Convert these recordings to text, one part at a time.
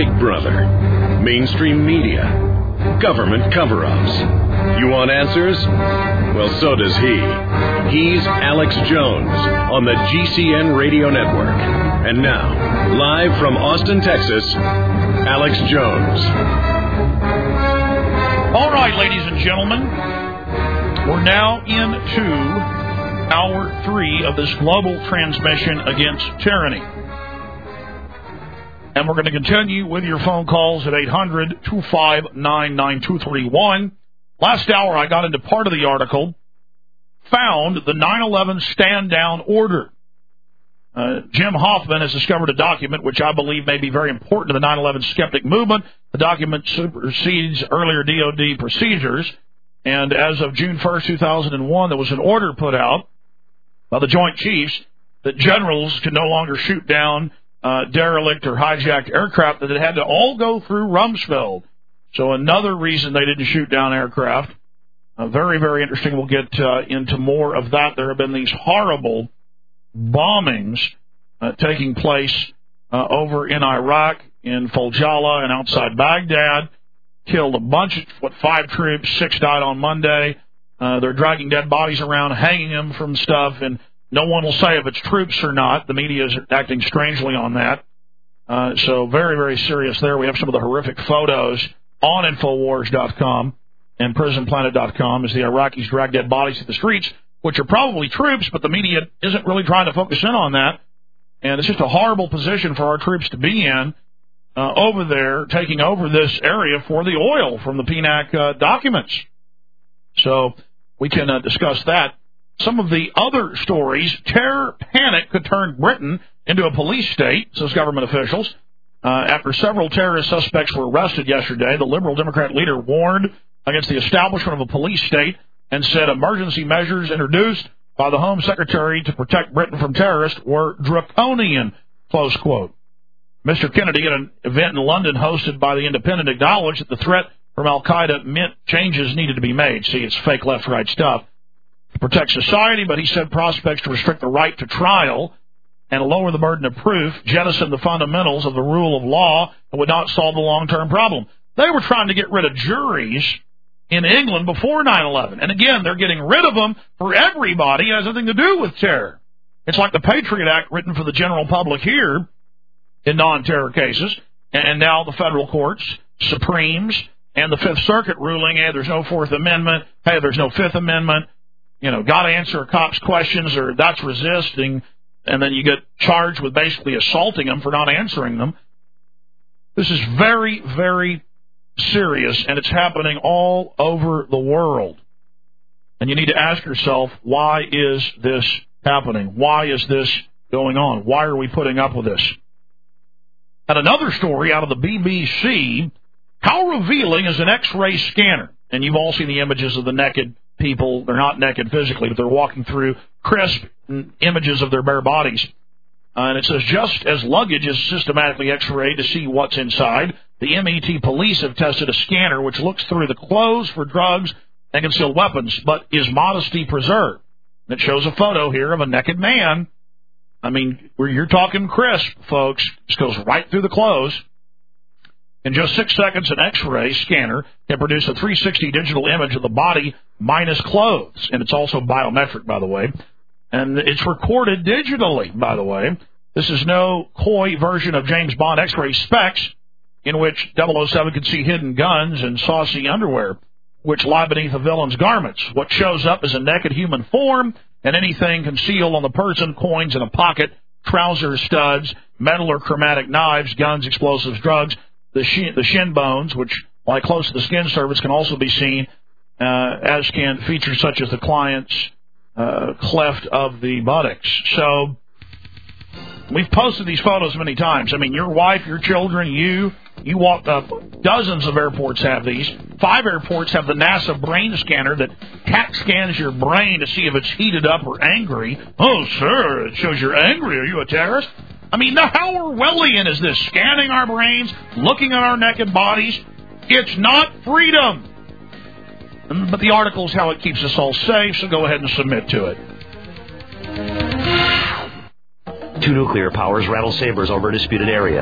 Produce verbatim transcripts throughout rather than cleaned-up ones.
Big Brother, mainstream media, government cover-ups. You want answers? Well, so does he. He's Alex Jones on the G C N Radio Network. And now, live from Austin, Texas, Alex Jones. All right, ladies and gentlemen, we're now into hour three of this global transmission against tyranny. And we're going to continue with your phone calls at eight hundred, two five nine, nine two three one. Last hour, I got into part of the article, found the nine eleven stand-down order. Uh, Jim Hoffman has discovered a document which I believe may be very important to the nine eleven skeptic movement. The document supersedes earlier D O D procedures. And as of June first, two thousand one, there was an order put out by the Joint Chiefs that generals could no longer shoot down uh, derelict or hijacked aircraft, that it had to all go through Rumsfeld. So another reason they didn't shoot down aircraft. Uh, very, very interesting. We'll get uh, into more of that. There have been these horrible bombings uh, taking place uh, over in Iraq, in Fallujah and outside Baghdad. Killed a bunch of, what, five troops, six died on Monday. Uh, they're dragging dead bodies around, hanging them from stuff, and no one will say if it's troops or not. The media is acting strangely on that. Uh, so very, very serious there. We have some of the horrific photos on Infowars dot com and Prison Planet dot com as the Iraqis drag dead bodies to the streets, which are probably troops, but the media isn't really trying to focus in on that. And it's just a horrible position for our troops to be in uh, over there, taking over this area for the oil from the P N A C uh, documents. So we can uh, discuss that. Some of the other stories: terror panic could turn Britain into a police state, says government officials. Uh, after several terrorist suspects were arrested yesterday, the Liberal Democrat leader warned against the establishment of a police state and said emergency measures introduced by the Home Secretary to protect Britain from terrorists were draconian, close quote. Mister Kennedy, at an event in London hosted by The Independent, acknowledged that the threat from al-Qaeda meant changes needed to be made. See, it's fake left-right stuff. To protect society, but he said prospects to restrict the right to trial and lower the burden of proof, jettison the fundamentals of the rule of law, and would not solve the long-term problem. They were trying to get rid of juries in England before nine eleven. And again, they're getting rid of them for everybody. It has nothing to do with terror. It's like the Patriot Act written for the general public here in non-terror cases. And now the federal courts, Supremes, and the Fifth Circuit ruling, hey, there's no Fourth Amendment. Hey, there's no Fifth Amendment. You know, got to answer a cop's questions or that's resisting. And then you get charged with basically assaulting them for not answering them. This is very, very serious, and it's happening all over the world. And you need to ask yourself, why is this happening? Why is this going on? Why are we putting up with this? And another story out of the B B C, how revealing is an X-ray scanner? And you've all seen the images of the naked people. They're not naked physically, but they're walking through crisp images of their bare bodies. Uh, and it says, just as luggage is systematically X-rayed to see what's inside, the M E T police have tested a scanner which looks through the clothes for drugs and concealed weapons, but is modesty preserved? And it shows a photo here of a naked man. I mean, you're talking crisp, folks. This goes right through the clothes. In just six seconds, an X-ray scanner can produce a three sixty digital image of the body minus clothes. And it's also biometric, by the way. And it's recorded digitally, by the way. This is no coy version of James Bond X-ray specs, in which double oh seven can see hidden guns and saucy underwear, which lie beneath a villain's garments. What shows up is a naked human form, and anything concealed on the person: coins in a pocket, trouser studs, metal or chromatic knives, guns, explosives, drugs. The shin, the shin bones, which lie close to the skin surface, can also be seen, uh, as can features such as the client's uh, cleft of the buttocks. So we've posted these photos many times. I mean, your wife, your children, you, you walk up. Dozens of airports have these. Five airports have the NASA brain scanner that CAT scans your brain to see if it's heated up or angry. Oh, sir, it shows you're angry. Are you a terrorist? I mean, how Orwellian is this? Scanning our brains, looking at our naked bodies. It's not freedom. But the article is how it keeps us all safe, so go ahead and submit to it. Two nuclear powers rattle sabers over a disputed area.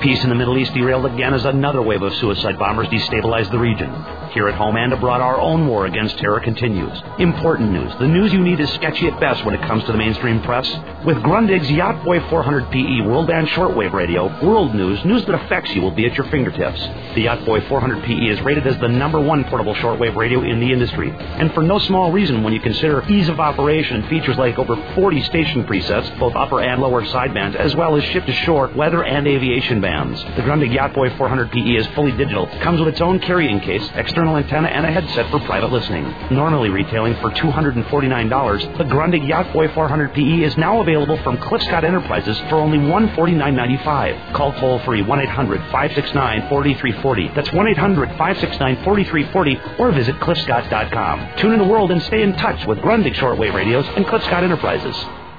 Peace in the Middle East derailed again as another wave of suicide bombers destabilized the region. Here at home and abroad, our own war against terror continues. Important news. The news you need is sketchy at best when it comes to the mainstream press. With Grundig's Yacht Boy four hundred P E World Band Shortwave Radio, world news, news that affects you, will be at your fingertips. The Yacht Boy four hundred P E is rated as the number one portable shortwave radio in the industry. And for no small reason when you consider ease of operation and features like over forty station presets, both upper and lower sidebands, as well as ship-to-shore, weather, and aviation bands. The Grundig Yacht Boy four hundred P E is fully digital, comes with its own carrying case, external antenna, and a headset for private listening. Normally retailing for two hundred forty-nine dollars, the Grundig Yacht Boy four hundred P E is now available from Cliff Scott Enterprises for only one hundred forty-nine ninety-five. Call toll-free one eight hundred five six nine four three four zero. That's one eight hundred five six nine four three four zero, or visit cliff scott dot com. Tune in the world and stay in touch with Grundig Shortwave Radios and Cliff Scott Enterprises.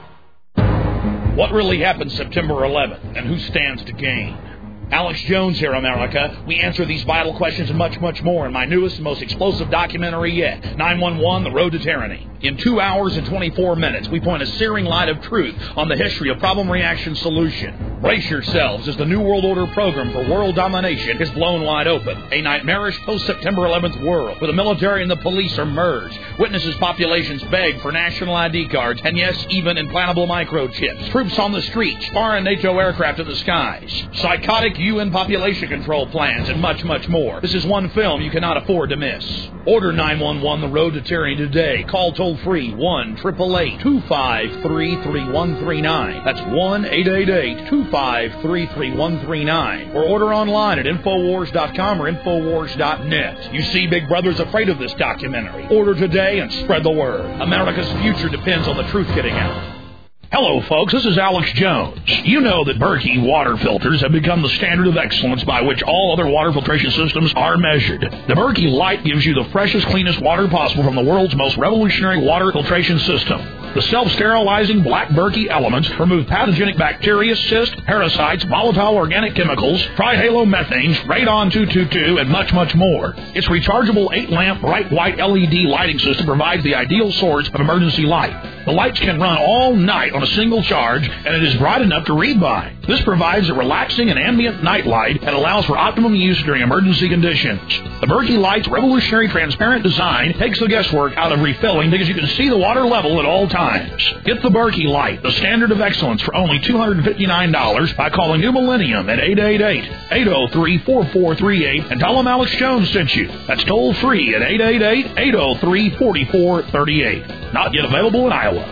What really happened September eleventh, and who stands to gain? Alex Jones here, America. We answer these vital questions and much, much more in my newest and most explosive documentary yet, nine one one, The Road to Tyranny. In two hours and twenty-four minutes, we point a searing light of truth on the history of problem-reaction solution. Brace yourselves as the New World Order program for world domination is blown wide open. A nightmarish post-September eleventh world where the military and the police are merged. Witnesses populations beg for national I D cards, and yes, even implantable microchips. Troops on the streets, foreign NATO aircraft in the skies. Psychotic U N population control plans, and much, much more. This is one film you cannot afford to miss. Order nine one one The Road to Tyranny today. Call toll-free one eight eight eight, two five three, three one three nine. That's one eight eight eight, two five three, three one three nine. Or order online at infowars dot com or infowars dot net. You see, Big Brother's afraid of this documentary. Order today and spread the word. America's future depends on the truth getting out. Hello, folks. This is Alex Jones. You know that Berkey water filters have become the standard of excellence by which all other water filtration systems are measured. The Berkey Light gives you the freshest, cleanest water possible from the world's most revolutionary water filtration system. The self-sterilizing Black Berkey elements remove pathogenic bacteria, cysts, parasites, volatile organic chemicals, trihalomethanes, radon two twenty-two, and much, much more. Its rechargeable eight-lamp bright white L E D lighting system provides the ideal source of emergency light. The lights can run all night on a single charge, and it is bright enough to read by. This provides a relaxing and ambient night light and allows for optimum use during emergency conditions. The Berkey Light's revolutionary transparent design takes the guesswork out of refilling because you can see the water level at all times. Get the Berkey Light, the standard of excellence, for only two hundred fifty-nine dollars by calling New Millennium at eight eight eight, eight oh three, four four three eight and tell them Alex Jones sent you. That's toll free at eight eight eight, eight oh three, four four three eight. Not yet available in Iowa.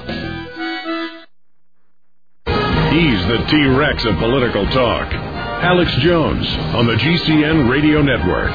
He's the T-Rex of political talk. Alex Jones on the G C N Radio Network.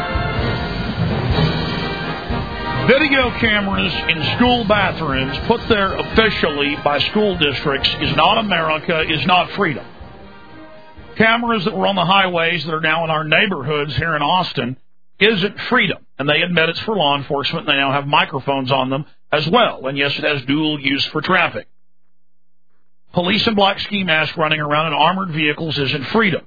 Video cameras in school bathrooms put there officially by school districts is not America, is not freedom. Cameras that were on the highways that are now in our neighborhoods here in Austin isn't freedom. And they admit it's for law enforcement. They now have microphones on them as well. And yes, it has dual use for traffic. Police in black ski masks running around in armored vehicles isn't freedom.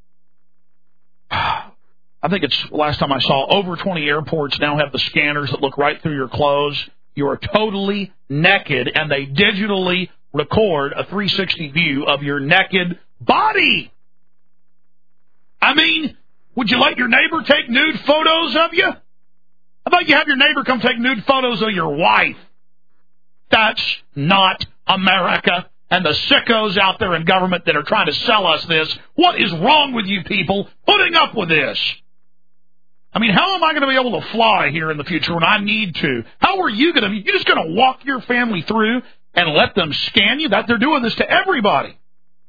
I think it's, last time I saw, over twenty airports now have the scanners that look right through your clothes. You are totally naked, and they digitally record a three sixty view of your naked body. I mean, would you let your neighbor take nude photos of you? How about you have your neighbor come take nude photos of your wife? That's not America. And the sickos out there in government that are trying to sell us this, what is wrong with you people putting up with this? I mean, how am I going to be able to fly here in the future when I need to? How are you going to, you're just going to walk your family through and let them scan you? That they're doing this to everybody.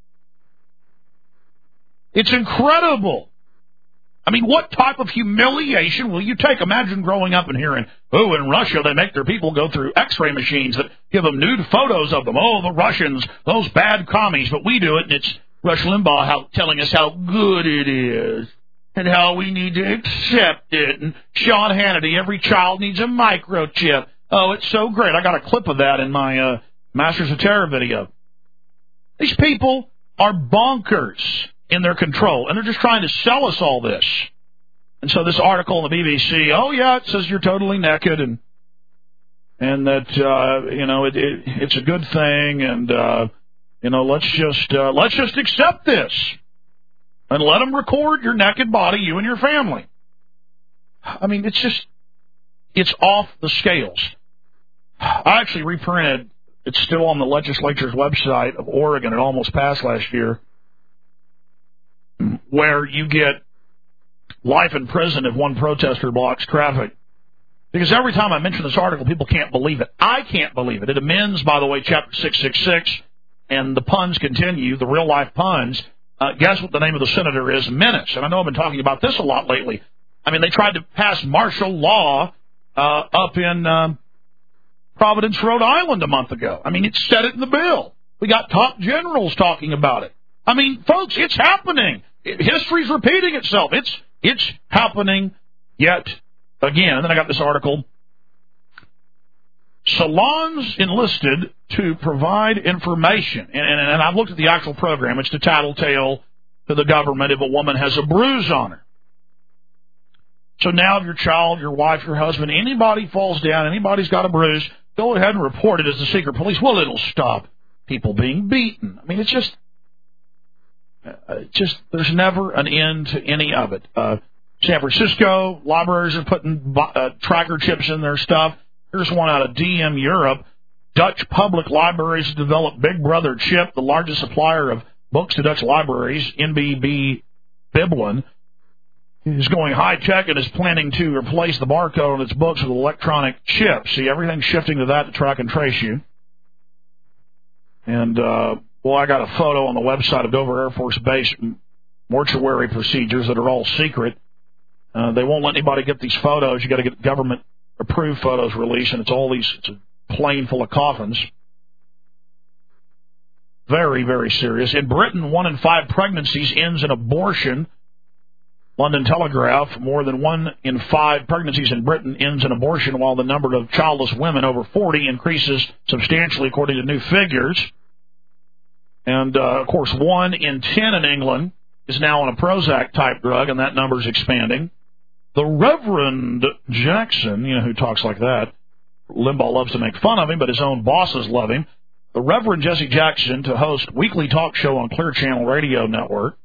It's incredible. I mean, what type of humiliation will you take? Imagine growing up and hearing, oh, in Russia they make their people go through x-ray machines that give them nude photos of them. Oh, the Russians, those bad commies, but we do it, and it's Rush Limbaugh how, telling us how good it is and how we need to accept it. And Sean Hannity, every child needs a microchip. Oh, it's so great. I got a clip of that in my uh, Masters of Terror video. These people are bonkers in their control, and they're just trying to sell us all this. And so this article in the B B C, oh, yeah, it says you're totally naked, and and that, uh, you know, it, it, it's a good thing, and, uh, you know, let's just uh, let's just accept this. and let them record your naked body, you and your family. I mean, it's just, it's off the scales. I actually reprinted, it's still on the legislature's website of Oregon, it almost passed last year, where you get life in prison if one protester blocks traffic. Because every time I mention this article, people can't believe it. I can't believe it. It amends, by the way, Chapter six six six, and the puns continue, the real-life puns. Uh, guess what the name of the senator is? Menace. And I know I've been talking about this a lot lately. I mean, they tried to pass martial law uh, up in um, Providence, Rhode Island a month ago. I mean, it said it in the bill. We got top generals talking about it. I mean, folks, it's happening. History's repeating itself. It's it's happening yet again. And then I got this article. Salons enlisted to provide information. And, and, and I've looked at the actual program. It's to tattletale to the government if a woman has a bruise on her. So now if your child, your wife, your husband, anybody falls down, anybody's got a bruise, go ahead and report it as the secret police. Well, it'll stop people being beaten. I mean, it's just, uh, just there's never an end to any of it. Uh, San Francisco, libraries are putting uh, tracker chips in their stuff. Here's one out of D M Europe. Dutch public libraries developed Big Brother chip, the largest supplier of books to Dutch libraries, N B B Biblin, is going high-tech and is planning to replace the barcode on its books with electronic chips. See, everything's shifting to that to track and trace you. And, uh, well, I got a photo on the website of Dover Air Force Base mortuary procedures that are all secret. Uh, they won't let anybody get these photos. You got to get government-approved photos released, and it's all these, it's a plane full of coffins. Very, very serious. In Britain, one in five pregnancies ends in abortion. London Telegraph, more than one in five pregnancies in Britain ends in abortion, while the number of childless women over forty increases substantially, according to new figures. And, uh, of course, one in ten in England is now on a Prozac-type drug, and that number is expanding. The Reverend Jackson, you know who talks like that, Limbaugh loves to make fun of him, but his own bosses love him. The Reverend Jesse Jackson to host weekly talk show on Clear Channel Radio Network.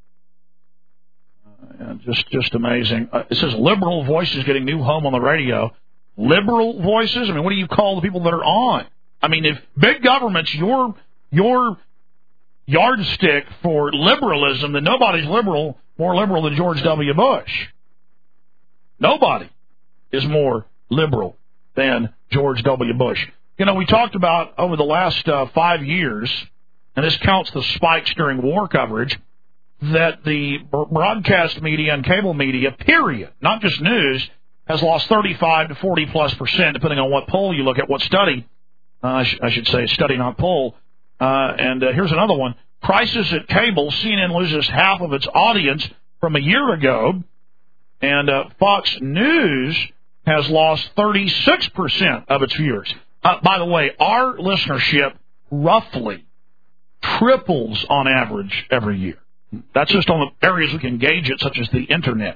Uh, just just amazing. Uh, it says liberal voices getting new home on the radio. Liberal voices? I mean, what do you call the people that are on? I mean, if big government's your your yardstick for liberalism, then nobody's liberal more liberal than George W. Bush. Nobody is more liberal than George W. Bush. You know, we talked about over the last uh, five years, and this counts the spikes during war coverage, that the broadcast media and cable media, period, not just news, has lost thirty-five to forty plus percent, depending on what poll you look at, what study. Uh, I, sh- I should say study, not poll. Uh, and uh, here's another one. Crisis at cable. C N N loses half of its audience from a year ago. And uh, Fox News has lost thirty-six percent of its viewers. Uh, by the way, our listenership roughly triples on average every year. That's just on the areas we can gauge it, such as the Internet.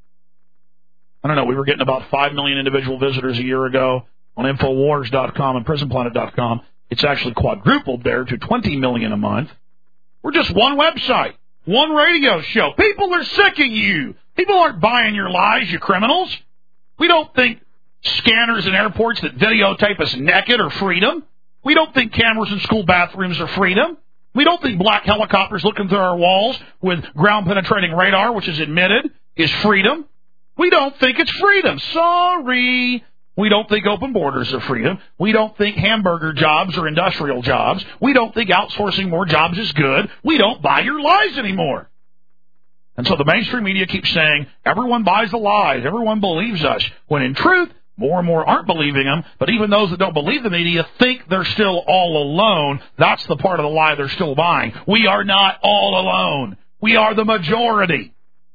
I don't know, we were getting about five million individual visitors a year ago on Infowars dot com and Prison Planet dot com. It's actually quadrupled there to twenty million a month. We're just one website, one radio show. People are sick of you. People aren't buying your lies, you criminals. We don't think scanners in airports that videotape us naked are freedom. We don't think cameras in school bathrooms are freedom. We don't think black helicopters looking through our walls with ground-penetrating radar, which is admitted, is freedom. We don't think it's freedom. Sorry. We don't think open borders are freedom. We don't think hamburger jobs are industrial jobs. We don't think outsourcing more jobs is good. We don't buy your lies anymore. And so the mainstream media keeps saying, everyone buys the lies, everyone believes us, when in truth, more and more aren't believing them, but even those that don't believe the media think they're still all alone. That's the part of the lie they're still buying. We are not all alone. We are the majority.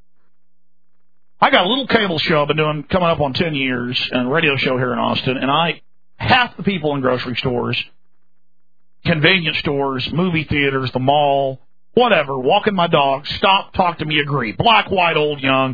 I got a little cable show I've been doing coming up on ten years, and a radio show here in Austin, and I, half the people in grocery stores, convenience stores, movie theaters, the mall, whatever, walking my dog, stop, talk to me, agree. Black, white, old, young.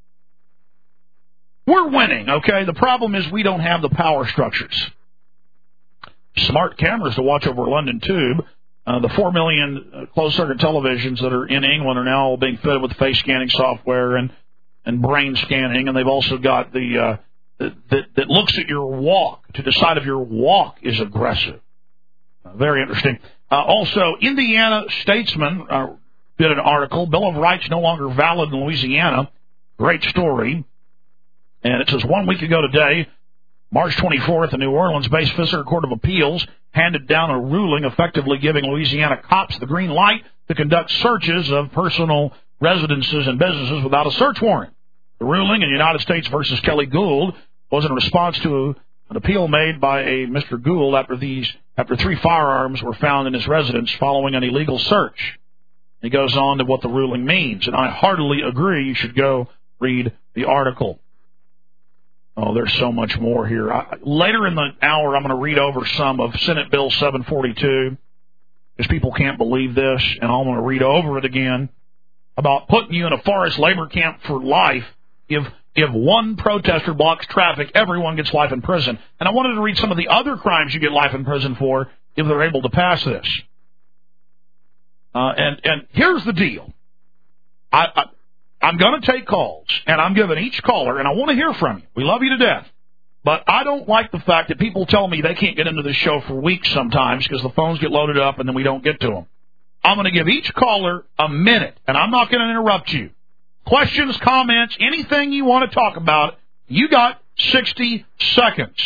We're winning, okay? The problem is we don't have the power structures. Smart cameras to watch over London Tube. Uh, the four million uh, closed-circuit televisions that are in England are now all being fitted with face scanning software and, and brain scanning, and they've also got the uh, that, that, that looks at your walk to decide if your walk is aggressive. Uh, very interesting. Uh, also, Indiana Statesman uh, did an article, Bill of Rights no longer valid in Louisiana. Great story. And it says, one week ago today, March twenty-fourth, the New Orleans-based Fisher Court of Appeals handed down a ruling effectively giving Louisiana cops the green light to conduct searches of personal residences and businesses without a search warrant. The ruling in United States versus Kelly Gould was in response to an appeal made by a Mister Gould after these after three firearms were found in his residence following an illegal search. He goes on to what the ruling means, and I heartily agree you should go read the article. Oh, there's so much more here. I, later in the hour, I'm going to read over some of Senate Bill seven forty-two, because people can't believe this, and I'm going to read over it again, about putting you in a forest labor camp for life. If if one protester blocks traffic, everyone gets life in prison. And I wanted to read some of the other crimes you get life in prison for if they're able to pass this. Uh, and, and here's the deal. I... I I'm going to take calls, and I'm giving each caller, and I want to hear from you. We love you to death. But I don't like the fact that people tell me they can't get into this show for weeks sometimes because the phones get loaded up and then we don't get to them. I'm going to give each caller a minute, and I'm not going to interrupt you. Questions, comments, anything you want to talk about, you got sixty seconds.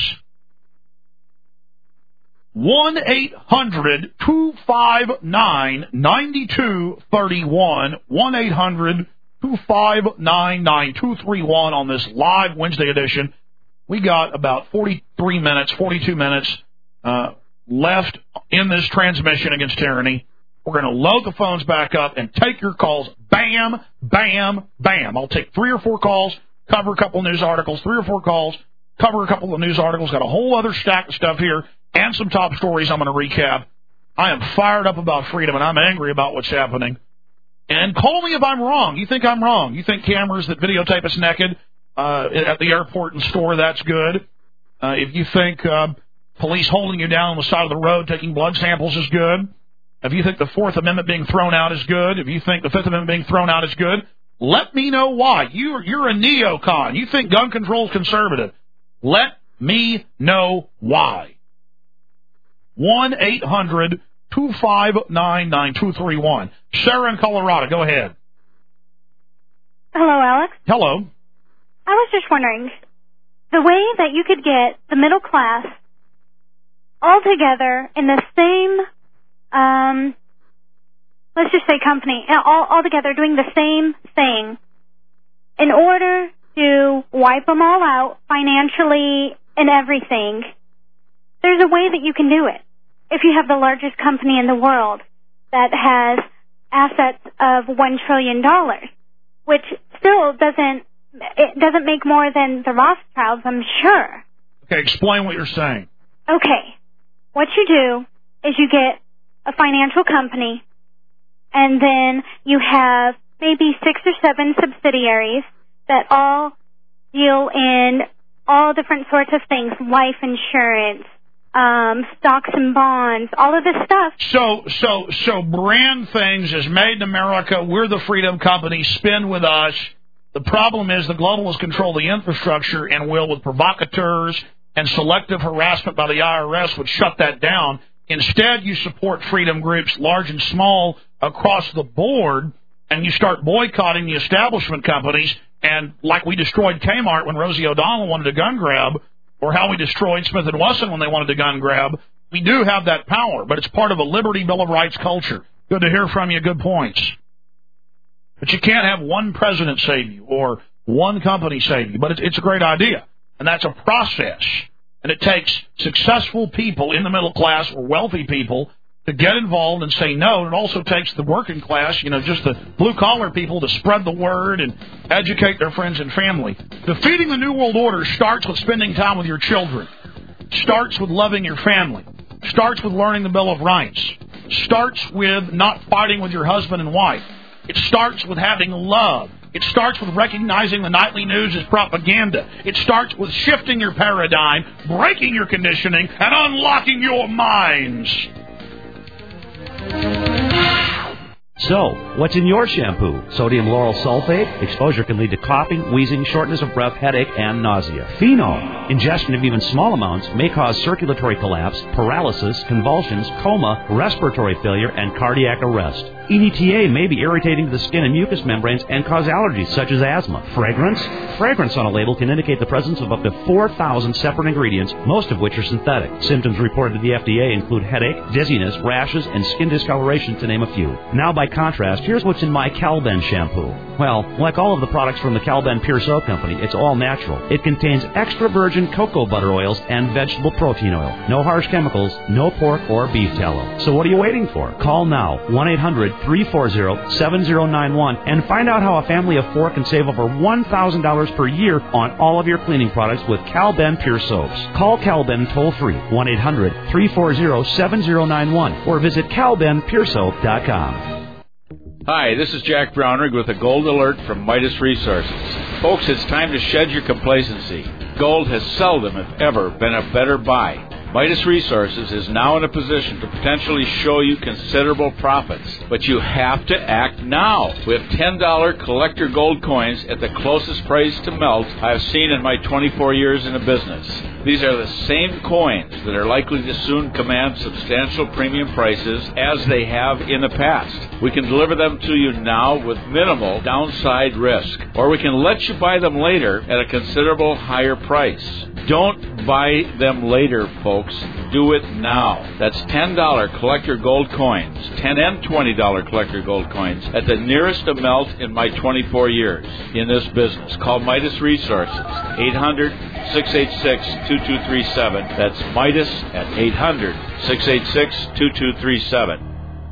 one eight hundred two five nine nine two three one. one eight hundred two five nine nine two three one on this live Wednesday edition. We got about forty-three minutes, forty-two minutes uh, left in this transmission against tyranny. We're going to load the phones back up and take your calls. Bam, bam, bam. I'll take three or four calls, cover a couple of news articles, three or four calls, cover a couple of news articles. Got a whole other stack of stuff here and some top stories I'm going to recap. I am fired up about freedom, and I'm angry about what's happening. And call me if I'm wrong. You think I'm wrong. You think cameras that videotape us naked uh, at the airport and store, that's good. Uh, if you think uh, police holding you down on the side of the road taking blood samples is good. If you think the Fourth Amendment being thrown out is good. If you think the Fifth Amendment being thrown out is good, let me know why. You're, you're a neocon. You think gun control is conservative. Let me know why. one eight hundred two five nine nine two three one. Sarah in Colorado, go ahead. Hello, Alex. Hello. I was just wondering, the way that you could get the middle class all together in the same, um, let's just say company, all, all together doing the same thing in order to wipe them all out financially and everything, there's a way that you can do it. If you have the largest company in the world that has assets of one trillion dollars, which still doesn't, it doesn't make more than the Rothschilds, I'm sure. Okay, explain what you're saying. Okay. What you do is you get a financial company, and then you have maybe six or seven subsidiaries that all deal in all different sorts of things, life insurance, Um, stocks and bonds, all of this stuff. So, so, so brand things is made in America. We're the freedom company. Spend with us. The problem is the globalists control the infrastructure and will, with provocateurs and selective harassment by the I R S, would shut that down. Instead, you support freedom groups, large and small, across the board, and you start boycotting the establishment companies. And like we destroyed Kmart when Rosie O'Donnell wanted a gun grab, or how we destroyed Smith and Wesson when they wanted a gun grab, we do have that power, but it's part of a Liberty Bill of Rights culture. Good to hear from you. Good points. But you can't have one president save you or one company save you. But it's, it's a great idea, and that's a process. And it takes successful people in the middle class or wealthy people to get involved and say no. And it also takes the working class, you know, just the blue-collar people to spread the word and educate their friends and family. Defeating the New World Order starts with spending time with your children, starts with loving your family, starts with learning the Bill of Rights, starts with not fighting with your husband and wife. It starts with having love. It starts with recognizing the nightly news as propaganda. It starts with shifting your paradigm, breaking your conditioning, and unlocking your minds. So, what's in your shampoo? Sodium lauryl sulfate? Exposure can lead to coughing, wheezing, shortness of breath, headache, and nausea. Phenol? Ingestion of even small amounts may cause circulatory collapse, paralysis, convulsions, coma, respiratory failure, and cardiac arrest. E D T A may be irritating to the skin and mucous membranes and cause allergies such as asthma. Fragrance? Fragrance on a label can indicate the presence of up to four thousand separate ingredients, most of which are synthetic. Symptoms reported to the F D A include headache, dizziness, rashes, and skin discoloration, to name a few. Now, by contrast, here's what's in my Calben shampoo. Well, like all of the products from the Calben Pure Soap Company, it's all natural. It contains extra virgin cocoa butter oils and vegetable protein oil. No harsh chemicals, no pork or beef tallow. So what are you waiting for? Call now, one eight hundred three four zero seven zero nine one, and find out how a family of four can save over one thousand dollars per year on all of your cleaning products with Calben Pure Soaps. Call Calben toll-free, one eight hundred three four zero seven zero nine one, or visit calben pure soap dot com. Hi, this is Jack Brownrigg with a gold alert from Midas Resources. Folks, it's time to shed your complacency. Gold has seldom, if ever, been a better buy. Midas Resources is now in a position to potentially show you considerable profits, but you have to act now. We have ten dollar collector gold coins at the closest price to melt I have seen in my twenty-four years in the business. These are the same coins that are likely to soon command substantial premium prices as they have in the past. We can deliver them to you now with minimal downside risk, or we can let you buy them later at a considerable higher price. Don't buy them later, folks. Do it now. That's ten dollar collector gold coins, ten and twenty dollar collector gold coins, at the nearest to melt in my twenty-four years in this business. Call Midas Resources, eight hundred six eight six two two three seven. That's Midas at eight hundred six eight six two two three seven.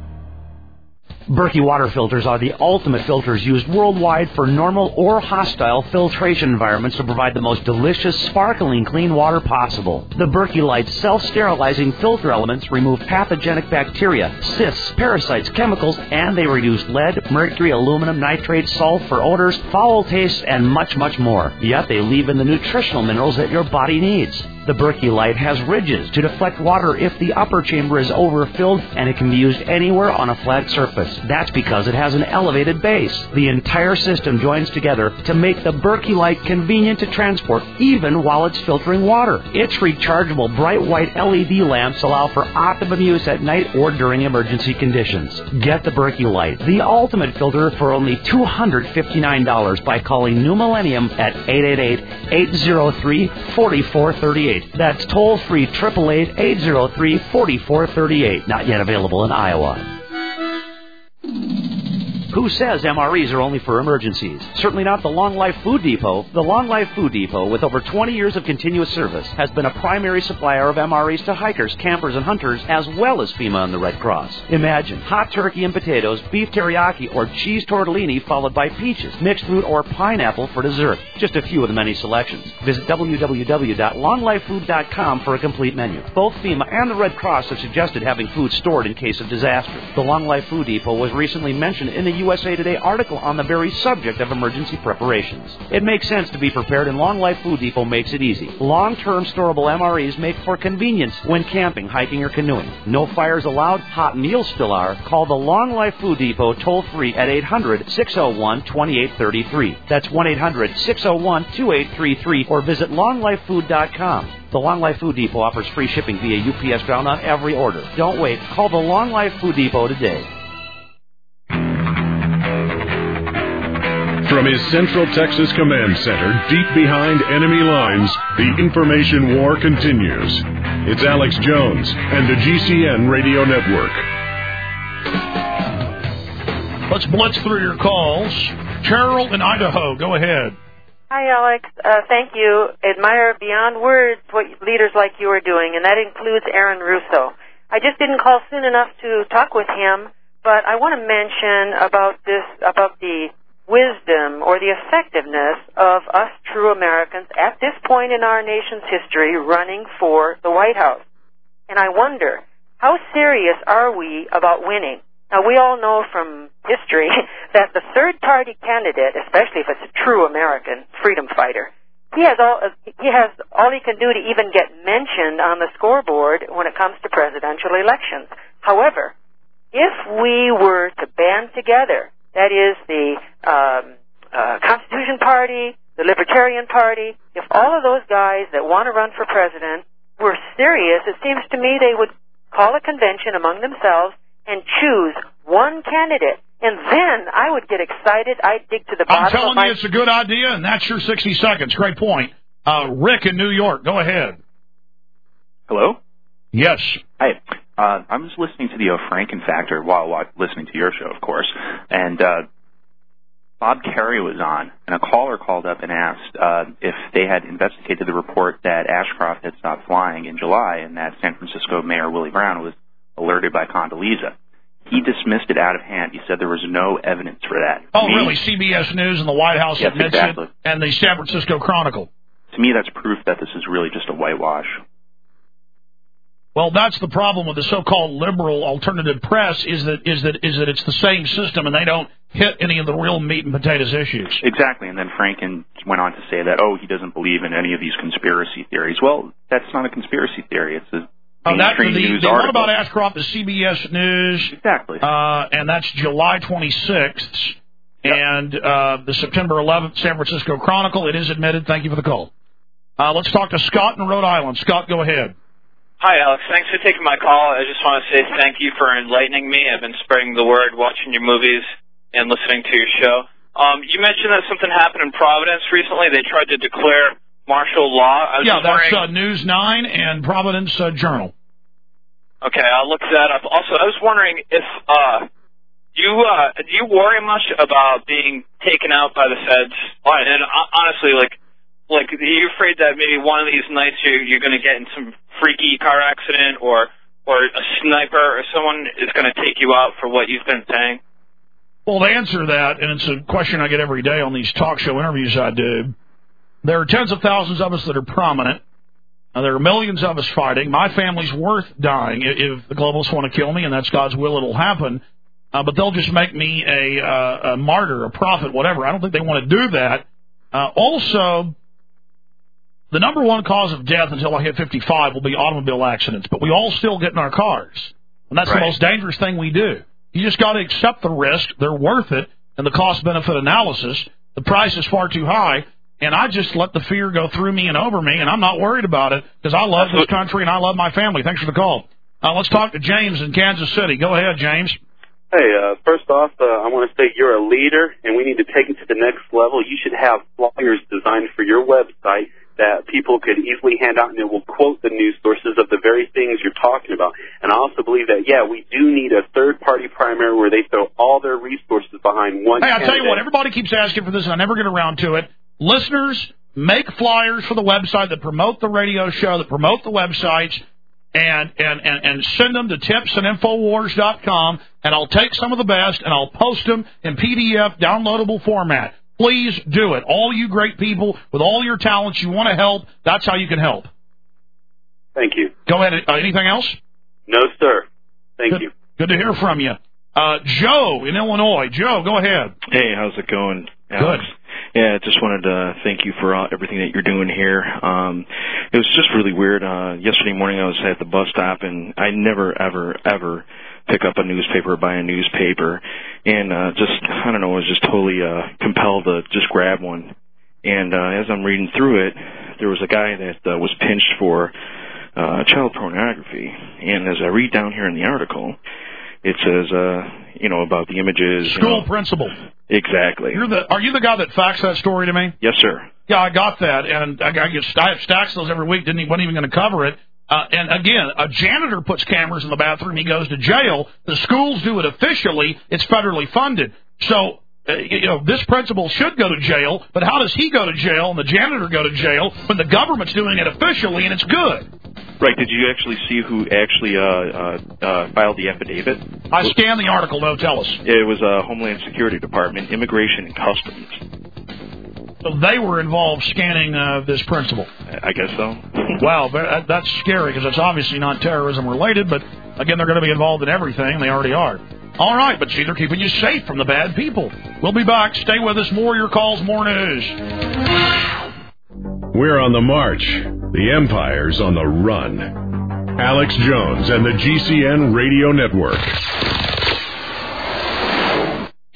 Berkey water filters are the ultimate filters used worldwide for normal or hostile filtration environments to provide the most delicious, sparkling, clean water possible. The Berkey Light self-sterilizing filter elements remove pathogenic bacteria, cysts, parasites, chemicals, and they reduce lead, mercury, aluminum, nitrate, sulfur, odors, foul tastes, and much, much more. Yet they leave in the nutritional minerals that your body needs. The Berkey Light has ridges to deflect water if the upper chamber is overfilled, and it can be used anywhere on a flat surface. That's because it has an elevated base. The entire system joins together to make the Berkey Light convenient to transport, even while it's filtering water. Its rechargeable bright white L E D lamps allow for optimum use at night or during emergency conditions. Get the Berkey Light, the ultimate filter, for only two hundred fifty-nine dollars by calling New Millennium at eight eight eight, eight zero three, four four three eight. That's toll-free, eight eight eight, eight zero three, four four three eight. Not yet available in Iowa. Who says M R Es are only for emergencies? Certainly not the Long Life Food Depot. The Long Life Food Depot, with over twenty years of continuous service, has been a primary supplier of M R Es to hikers, campers, and hunters, as well as FEMA and the Red Cross. Imagine hot turkey and potatoes, beef teriyaki, or cheese tortellini, followed by peaches, mixed fruit, or pineapple for dessert. Just a few of the many selections. Visit w w w dot long life food dot com for a complete menu. Both FEMA and the Red Cross have suggested having food stored in case of disaster. The Long Life Food Depot was recently mentioned in the U S A Today article on the very subject of emergency preparations. It makes sense to be prepared, and Long Life Food Depot makes it easy. Long-term storable M R Es make for convenience when camping, hiking, or canoeing. No fires allowed, hot meals still are. Call the Long Life Food Depot toll-free at eight hundred, six oh one, two eight three three. That's one eight hundred, six oh one, two eight three three, or visit long life food dot com. The Long Life Food Depot offers free shipping via U P S ground on every order. Don't wait. Call the Long Life Food Depot today. From his Central Texas Command Center, deep behind enemy lines, the information war continues. It's Alex Jones and the G C N Radio Network. Let's blitz through your calls. Carol in Idaho, go ahead. Hi, Alex. Uh, thank you. Admire beyond words what leaders like you are doing, and that includes Aaron Russo. I just didn't call soon enough to talk with him, but I want to mention about this, about the wisdom or the effectiveness of us true Americans at this point in our nation's history running for the White House. And I wonder, how serious are we about winning? Now, we all know from history that the third-party candidate, especially if it's a true American freedom fighter, he has all he has all he can do to even get mentioned on the scoreboard when it comes to presidential elections. However, if we were to band together, that is the um, uh, Constitution Party, the Libertarian Party, if all of those guys that want to run for president were serious, it seems to me they would call a convention among themselves and choose one candidate. And then I would get excited. I'd dig to the bottom I'm telling of my... you it's a good idea, and that's your sixty seconds. Great point. Uh, Rick in New York, go ahead. Hello? Yes. Hi. Uh, I was listening to the O'Franken Factor while, while listening to your show, of course, and uh, Bob Kerry was on, and a caller called up and asked uh, if they had investigated the report that Ashcroft had stopped flying in July and that San Francisco Mayor Willie Brown was alerted by Condoleezza. He dismissed it out of hand. He said there was no evidence for that. Oh, me, really? C B S News and the White House yes, admits exactly. it, and the San Francisco Chronicle. To me, that's proof that this is really just a whitewash. Well, that's the problem with the so-called liberal alternative press is that is that is that it's the same system and they don't hit any of the real meat and potatoes issues. Exactly, and then Franken went on to say that, oh, he doesn't believe in any of these conspiracy theories. Well, that's not a conspiracy theory. It's a Oh, that, the, news the article. one about Ashcroft is C B S News. Exactly. Uh, and that's July twenty-sixth. Yep. And uh, the September eleventh San Francisco Chronicle. It is admitted. Thank you for the call. Uh, let's talk to Scott in Rhode Island. Scott, go ahead. Hi, Alex. Thanks for taking my call. I just want to say thank you for enlightening me. I've been spreading the word, watching your movies, and listening to your show. Um, you mentioned that something happened in Providence recently. They tried to declare martial law. I was yeah, just that's wondering... uh, News nine and Providence uh, Journal. Okay, I'll look that up. Also, I was wondering if uh, you uh, do you worry much about being taken out by the feds? And honestly, like, like are you afraid that maybe one of these nights you're, you're going to get in some freaky car accident, or or a sniper or someone is going to take you out for what you've been saying? Well, to answer that, and it's a question I get every day on these talk show interviews I do, there are tens of thousands of us that are prominent. Now, there are millions of us fighting. My family's worth dying. If the globalists want to kill me, and that's God's will, it'll happen. Uh, but they'll just make me a, uh, a martyr, a prophet, whatever. I don't think they want to do that. Uh, also, the number one cause of death until I hit fifty-five will be automobile accidents. But we all still get in our cars. And that's right. The most dangerous thing we do. You just got to accept the risk. They're worth it. And the cost-benefit analysis, the price is far too high. And I just let the fear go through me and over me, and I'm not worried about it because I love this country and I love my family. Thanks for the call. Uh, let's talk to James in Kansas City. Go ahead, James. Hey, uh, first off, uh, I want to say you're a leader, and we need to take it to the next level. You should have flyers designed for your website that people could easily hand out, and it will quote the news sources of the very things you're talking about. And I also believe that, yeah, we do need a third-party primary where they throw all their resources behind one Hey, I'll candidate. tell you what, everybody keeps asking for this, and I never get around to it. Listeners, make flyers for the website that promote the radio show, that promote the websites, and, and, and, and send them to tips and infowars dot com, and I'll take some of the best, and I'll post them in P D F downloadable format. Please do it. All you great people with all your talents, you want to help, that's how you can help. Thank you. Go ahead. Uh, anything else? No, sir. Thank good, you. Good to hear from you. Uh, Joe in Illinois. Joe, go ahead. Hey, how's it going, Alex? Good. Yeah, just wanted to thank you for uh, everything that you're doing here. Um, it was just really weird. Uh, yesterday morning I was at the bus stop, and I never, ever, ever pick up a newspaper or buy a newspaper. And uh, just, I don't know, I was just totally uh, compelled to just grab one. And uh, as I'm reading through it, there was a guy that uh, was pinched for uh, child pornography. And as I read down here in the article, it says, uh, you know, about the images. School you know, principal. Exactly. You're the, are you the guy that faxed that story to me? Yes, sir. Yeah, I got that, and I, I, get, I have stacks of those every week. Didn't he, wasn't even going to cover it. Uh, and again, a janitor puts cameras in the bathroom. He goes to jail. The schools do it officially. It's federally funded. So, uh, you know, this principal should go to jail, but how does he go to jail and the janitor go to jail when the government's doing it officially and it's good? Right. Did you actually see who actually uh, uh, uh, filed the affidavit? I scanned the article. No, tell us. It was uh, Homeland Security Department, Immigration and Customs. So they were involved scanning uh, this principal. I guess so. Wow, that's scary because it's obviously not terrorism related, but again, they're going to be involved in everything. They already are. All right, but see, they're keeping you safe from the bad people. We'll be back. Stay with us. More of your calls, more news. We're on the march. The Empire's on the run. Alex Jones and the G C N Radio Network.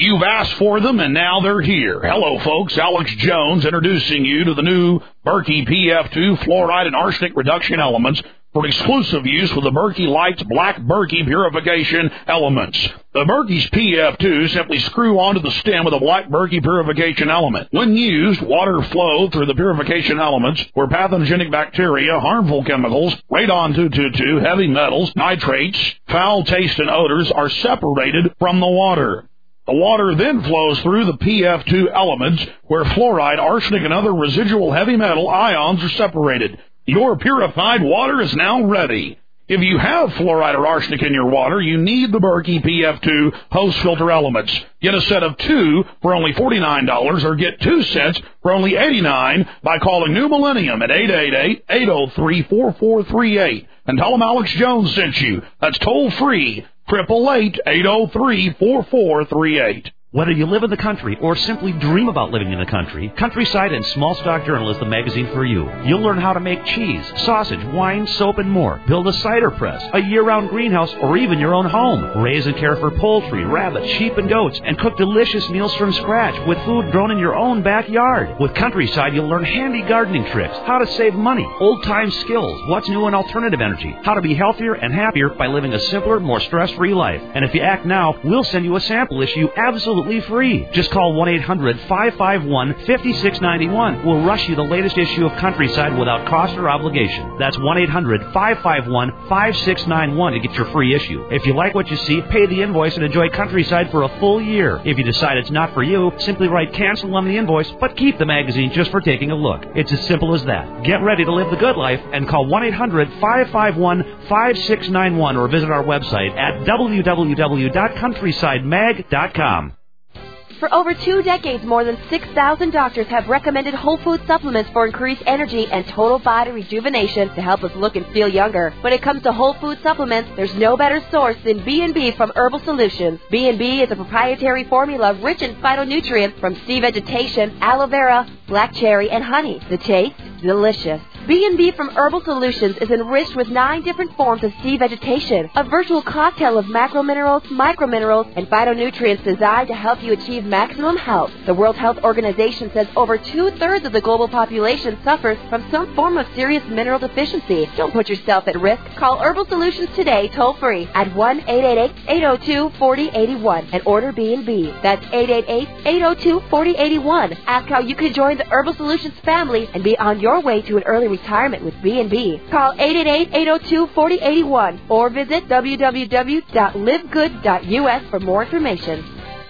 You've asked for them, and now they're here. Hello, folks. Alex Jones introducing you to the new Berkey P F two fluoride and arsenic reduction elements for exclusive use with the Berkey Lights Black Berkey purification elements. The Berkey's P F two simply screw onto the stem with a Black Berkey purification element. When used, water flow through the purification elements where pathogenic bacteria, harmful chemicals, radon two twenty-two, heavy metals, nitrates, foul taste, and odors are separated from the water. The water then flows through the P F two elements where fluoride, arsenic, and other residual heavy metal ions are separated. Your purified water is now ready. If you have fluoride or arsenic in your water, you need the Berkey P F two hose filter elements. Get a set of two for only forty-nine dollars or get two sets for only eighty-nine dollars by calling New Millennium at eight eight eight, eight oh three, four four three eight and tell them Alex Jones sent you. That's toll free. Triple eight eight oh three four four three eight. Whether you live in the country or simply dream about living in the country, Countryside and Small Stock Journal is the magazine for you. You'll learn how to make cheese, sausage, wine, soap, and more. Build a cider press, a year-round greenhouse, or even your own home. Raise and care for poultry, rabbits, sheep, and goats, and cook delicious meals from scratch with food grown in your own backyard. With Countryside, you'll learn handy gardening tricks, how to save money, old-time skills, what's new in alternative energy, how to be healthier and happier by living a simpler, more stress-free life. And if you act now, we'll send you a sample issue absolutely free. Just call one eight hundred, five five one, five six nine one. We'll rush you the latest issue of Countryside without cost or obligation. That's one eight hundred, five five one, five six nine one to get your free issue. If you like what you see, pay the invoice and enjoy Countryside for a full year. If you decide it's not for you, simply write cancel on the invoice, but keep the magazine just for taking a look. It's as simple as that. Get ready to live the good life and call one eight hundred, five five one, five six nine one or visit our website at w w w dot countryside mag dot com. For over two decades, more than six thousand doctors have recommended whole food supplements for increased energy and total body rejuvenation to help us look and feel younger. When it comes to whole food supplements, there's no better source than B and B from Herbal Solutions. B and B is a proprietary formula rich in phytonutrients from sea vegetation, aloe vera, black cherry, and honey. The taste? Delicious. B and B from Herbal Solutions is enriched with nine different forms of sea vegetation, a virtual cocktail of macrominerals, microminerals, and phytonutrients designed to help you achieve maximum health. The World Health Organization says over two-thirds of the global population suffers from some form of serious mineral deficiency. Don't put yourself at risk. Call Herbal Solutions today, toll-free, at one eight eight eight, eight oh two, four oh eight one and order B and B. That's eight eight eight, eight oh two, four oh eight one. Ask how you can join the Herbal Solutions family and be on your way to an early retirement with B and B. Call eight eight eight, eight oh two, four oh eight one or visit w w w dot live good dot u s for more information.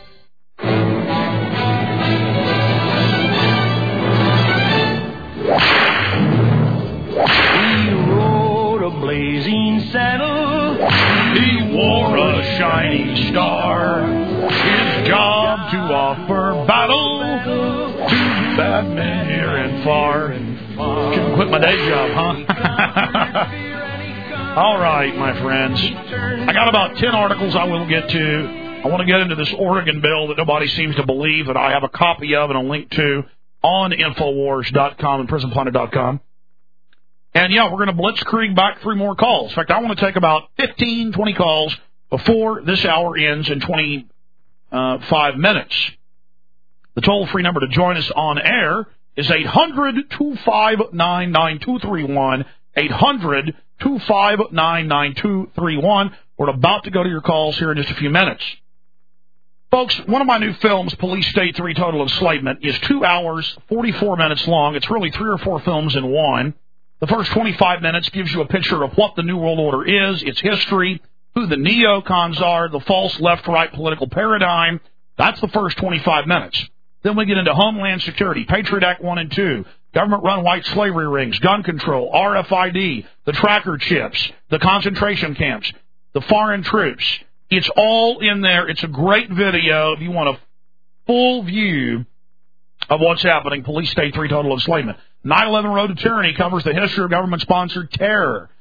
He rode a blazing saddle. He wore a shining star. His job to offer battle to bad men near and far. Couldn't quit my day job, huh? All right, my friends. I got about ten articles I will get to. I want to get into this Oregon bill that nobody seems to believe that I have a copy of and a link to on Infowars dot com and Prison Planet dot com. And, yeah, we're going to blitzkrieg back three more calls. In fact, I want to take about fifteen, twenty calls before this hour ends in twenty-five minutes. The toll-free number to join us on air is eight hundred, two five nine, nine two three one, eight hundred, two five nine, nine two three one. We're about to go to your calls here in just a few minutes. Folks, one of my new films, Police State three Total Enslavement, is two hours, forty-four minutes long. It's really three or four films in one. The first twenty-five minutes gives you a picture of what the New World Order is, its history, who the neocons are, the false left-right political paradigm. That's the first twenty-five minutes. Then we get into Homeland Security, Patriot Act one and two, government-run white slavery rings, gun control, R F I D, the tracker chips, the concentration camps, the foreign troops. It's all in there. It's a great video if you want a full view of what's happening. Police State three Total Enslavement. nine eleven Road to Tyranny covers the history of government-sponsored terror.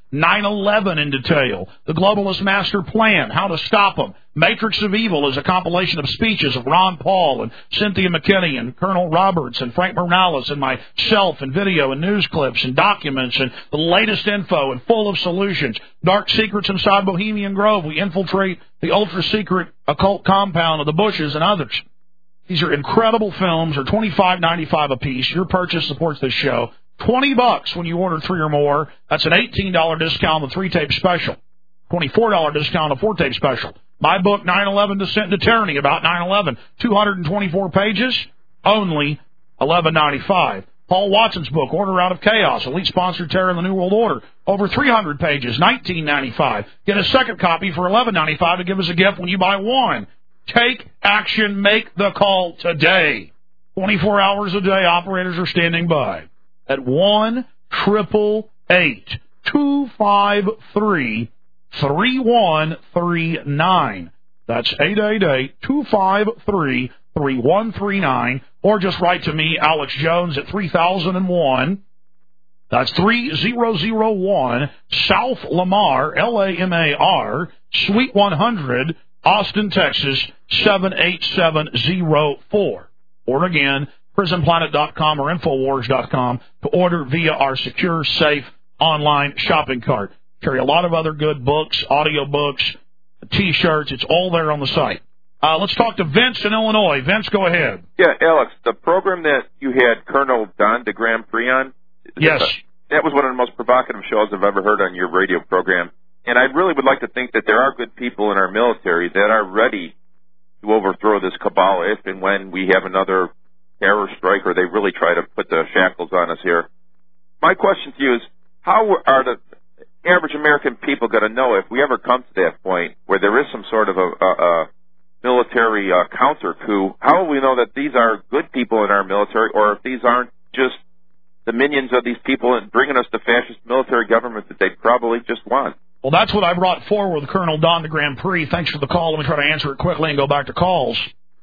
nine eleven in detail, the Globalist Master Plan, how to stop them. Matrix of Evil is a compilation of speeches of Ron Paul and Cynthia McKinney and Colonel Roberts and Frank Morales and myself, and video and news clips and documents and the latest info and full of solutions. Dark secrets inside Bohemian Grove. We infiltrate the ultra-secret occult compound of the Bushes and others. These are incredible films. They're twenty-five ninety-five a piece. Your purchase supports this show. twenty bucks when you order three or more. That's an eighteen dollars discount on the three-tape special. twenty-four dollars discount on the four-tape special. My book, nine eleven Descent into Tyranny, about nine eleven. two hundred twenty-four pages, only eleven ninety-five. Paul Watson's book, Order Out of Chaos, Elite Sponsored Terror in the New World Order, over three hundred pages, nineteen ninety-five. Get a second copy for eleven ninety-five to give us a gift when you buy one. Take action. Make the call today. twenty-four hours a day, operators are standing by at one eight eight eight, two five three, three one three nine. That's eight eight eight, two five three, three one three nine. Or just write to me, Alex Jones, at three thousand one. That's three thousand one South Lamar, L A M A R, Suite one hundred, Austin, Texas, seven eight seven zero four. Or again, prison planet dot com or infowars dot com to order via our secure, safe online shopping cart. Carry a lot of other good books, audio books, T-shirts. It's all there on the site. Uh, let's talk to Vince in Illinois. Vince, go ahead. Yeah, Alex, the program that you had Colonel Don de Grand Prix on, yes, that was one of the most provocative shows I've ever heard on your radio program. And I really would like to think that there are good people in our military that are ready to overthrow this cabal if and when we have another terror strike or they really try to put the shackles on us here. My question to you is, how are the average American people going to know if we ever come to that point where there is some sort of a, a, a military uh, counter coup? How will we know that these are good people in our military or if these aren't just the minions of these people and bringing us the fascist military government that they probably just want? Well, that's what I brought forward with Colonel Don de Grand Prix. Thanks for the call. Let me try to answer it quickly and go back to calls.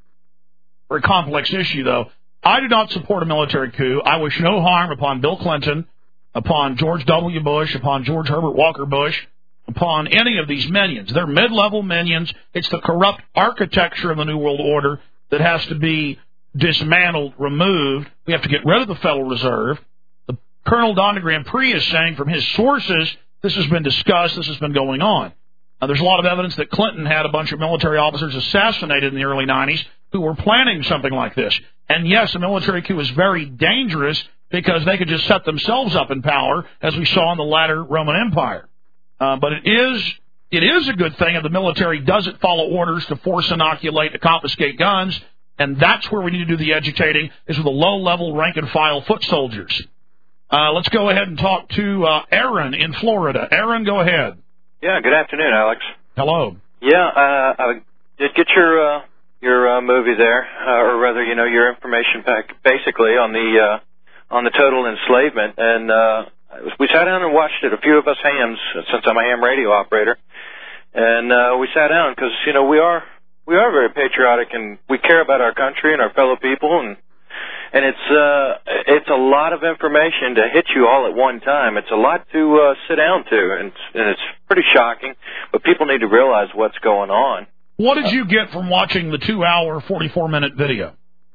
Very complex issue, though. I do not support a military coup. I wish no harm upon Bill Clinton, upon George W. Bush, upon George Herbert Walker Bush, upon any of these minions. They're mid-level minions. It's the corrupt architecture of the New World Order that has to be dismantled, removed. We have to get rid of the Federal Reserve. The Colonel Don de Grand Prix is saying from his sources, this has been discussed, this has been going on. Now, there's a lot of evidence that Clinton had a bunch of military officers assassinated in the early nineties who were planning something like this. And yes, a military coup is very dangerous because they could just set themselves up in power, as we saw in the latter Roman Empire. Uh, but it is it is a good thing if the military doesn't follow orders to force inoculate, to confiscate guns, and that's where we need to do the educating, is with the low-level rank-and-file foot soldiers. Uh, let's go ahead and talk to uh, Aaron in Florida. Aaron, go ahead. Yeah, good afternoon, Alex. Hello. Yeah, uh, I did get your uh, your uh, movie there, uh, or rather, you know, your information pack, basically on the uh, on the total enslavement, and uh, we sat down and watched it. A few of us hams, since I'm a ham radio operator, and uh, we sat down because you know we are we are very patriotic and we care about our country and our fellow people, and. And it's uh, it's a lot of information to hit you all at one time. It's a lot to uh, sit down to, and it's, and it's pretty shocking. But people need to realize what's going on. What did you get from watching the two-hour, forty-four-minute video?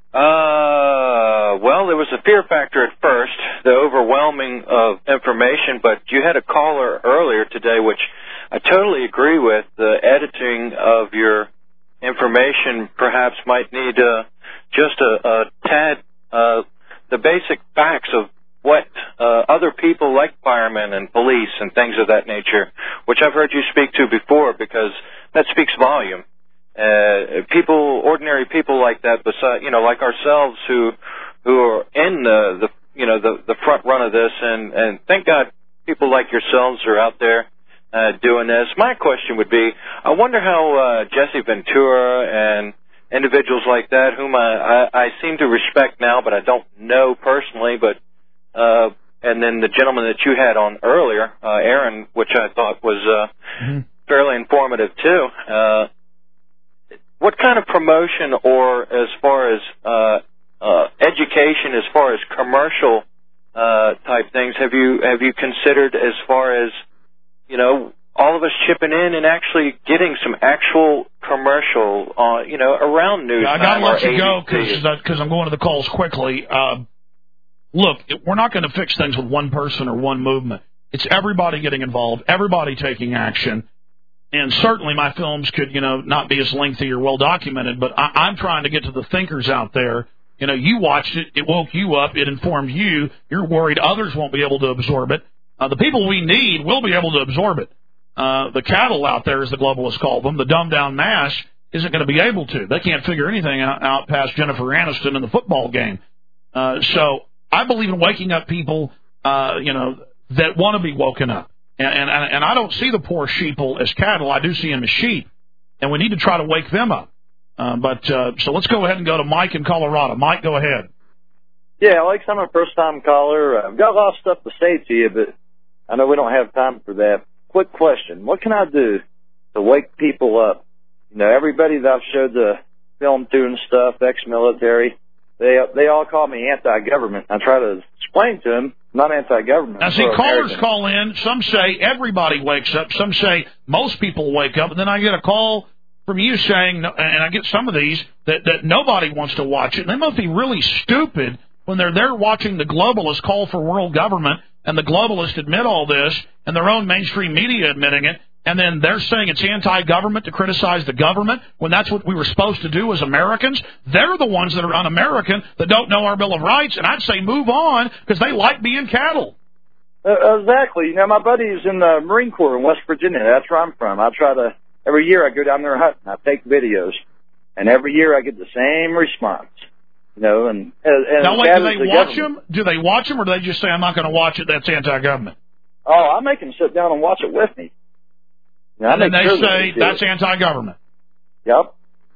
Uh, well, there was a fear factor at first, the overwhelming of information. But you had a caller earlier today, which I totally agree with. The editing of your information perhaps might need uh, just a, a tad. Uh, the basic facts of what uh, other people like firemen and police and things of that nature, which I've heard you speak to before, because that speaks volume. Uh, people, ordinary people like that, beside, you know, like ourselves, who who are in the, the you know the the front run of this, and and thank God people like yourselves are out there uh, doing this. My question would be, I wonder how uh, Jesse Ventura and individuals like that, whom I, I, I seem to respect now, but I don't know personally, but uh, and then the gentleman that you had on earlier, uh, Aaron, which I thought was uh, mm-hmm. fairly informative too. Uh, what kind of promotion, or as far as uh, uh, education, as far as commercial uh, type things, have you have you considered as far as you know, all of us chipping in and actually getting some actual commercial, uh, you know, around news. Yeah, I got to let you go because I'm going to the calls quickly. Uh, look, we're not going to fix things with one person or one movement. It's everybody getting involved, everybody taking action. And certainly my films could, you know, not be as lengthy or well documented, but I, I'm trying to get to the thinkers out there. You know, you watched it, it woke you up, it informed you. You're worried others won't be able to absorb it. Uh, the people we need will be able to absorb it. Uh, the cattle out there, as the globalists call them, the dumbed-down mass, isn't going to be able to. They can't figure anything out, out past Jennifer Aniston in the football game. Uh, so I believe in waking up people, uh, you know, that want to be woken up. And, and, and I don't see the poor sheeple as cattle. I do see them as sheep. And we need to try to wake them up. Uh, but uh, so let's go ahead and go to Mike in Colorado. Mike, go ahead. Yeah, Alex, I'm a first-time caller. I've got a lot of stuff to say to you, but I know we don't have time for that. Quick question. What can I do to wake people up? You know, everybody that I've showed the film to and stuff, ex-military, they they all call me anti-government. I try to explain to them, not anti-government. Now, see, callers call in. Some say everybody wakes up. Some say most people wake up. And then I get a call from you saying, and I get some of these, that, that nobody wants to watch it. And they must be really stupid when they're there watching the globalists call for world government, and the globalists admit all this, and their own mainstream media admitting it, and then they're saying it's anti-government to criticize the government when that's what we were supposed to do as Americans. They're the ones that are un-American, that don't know our Bill of Rights, and I'd say move on because they like being cattle. Uh, exactly. You know, my buddy's in the Marine Corps in West Virginia. That's where I'm from. I try to, every year I go down there hunting. I take videos, and every year I get the same response. You know, and, and now, wait, do they watch them? Do they watch them, or do they just say, I'm not going to watch it, that's anti-government? Oh, I make them sit down and watch it with me. You know, and then they sure say that that's anti-government. Yep.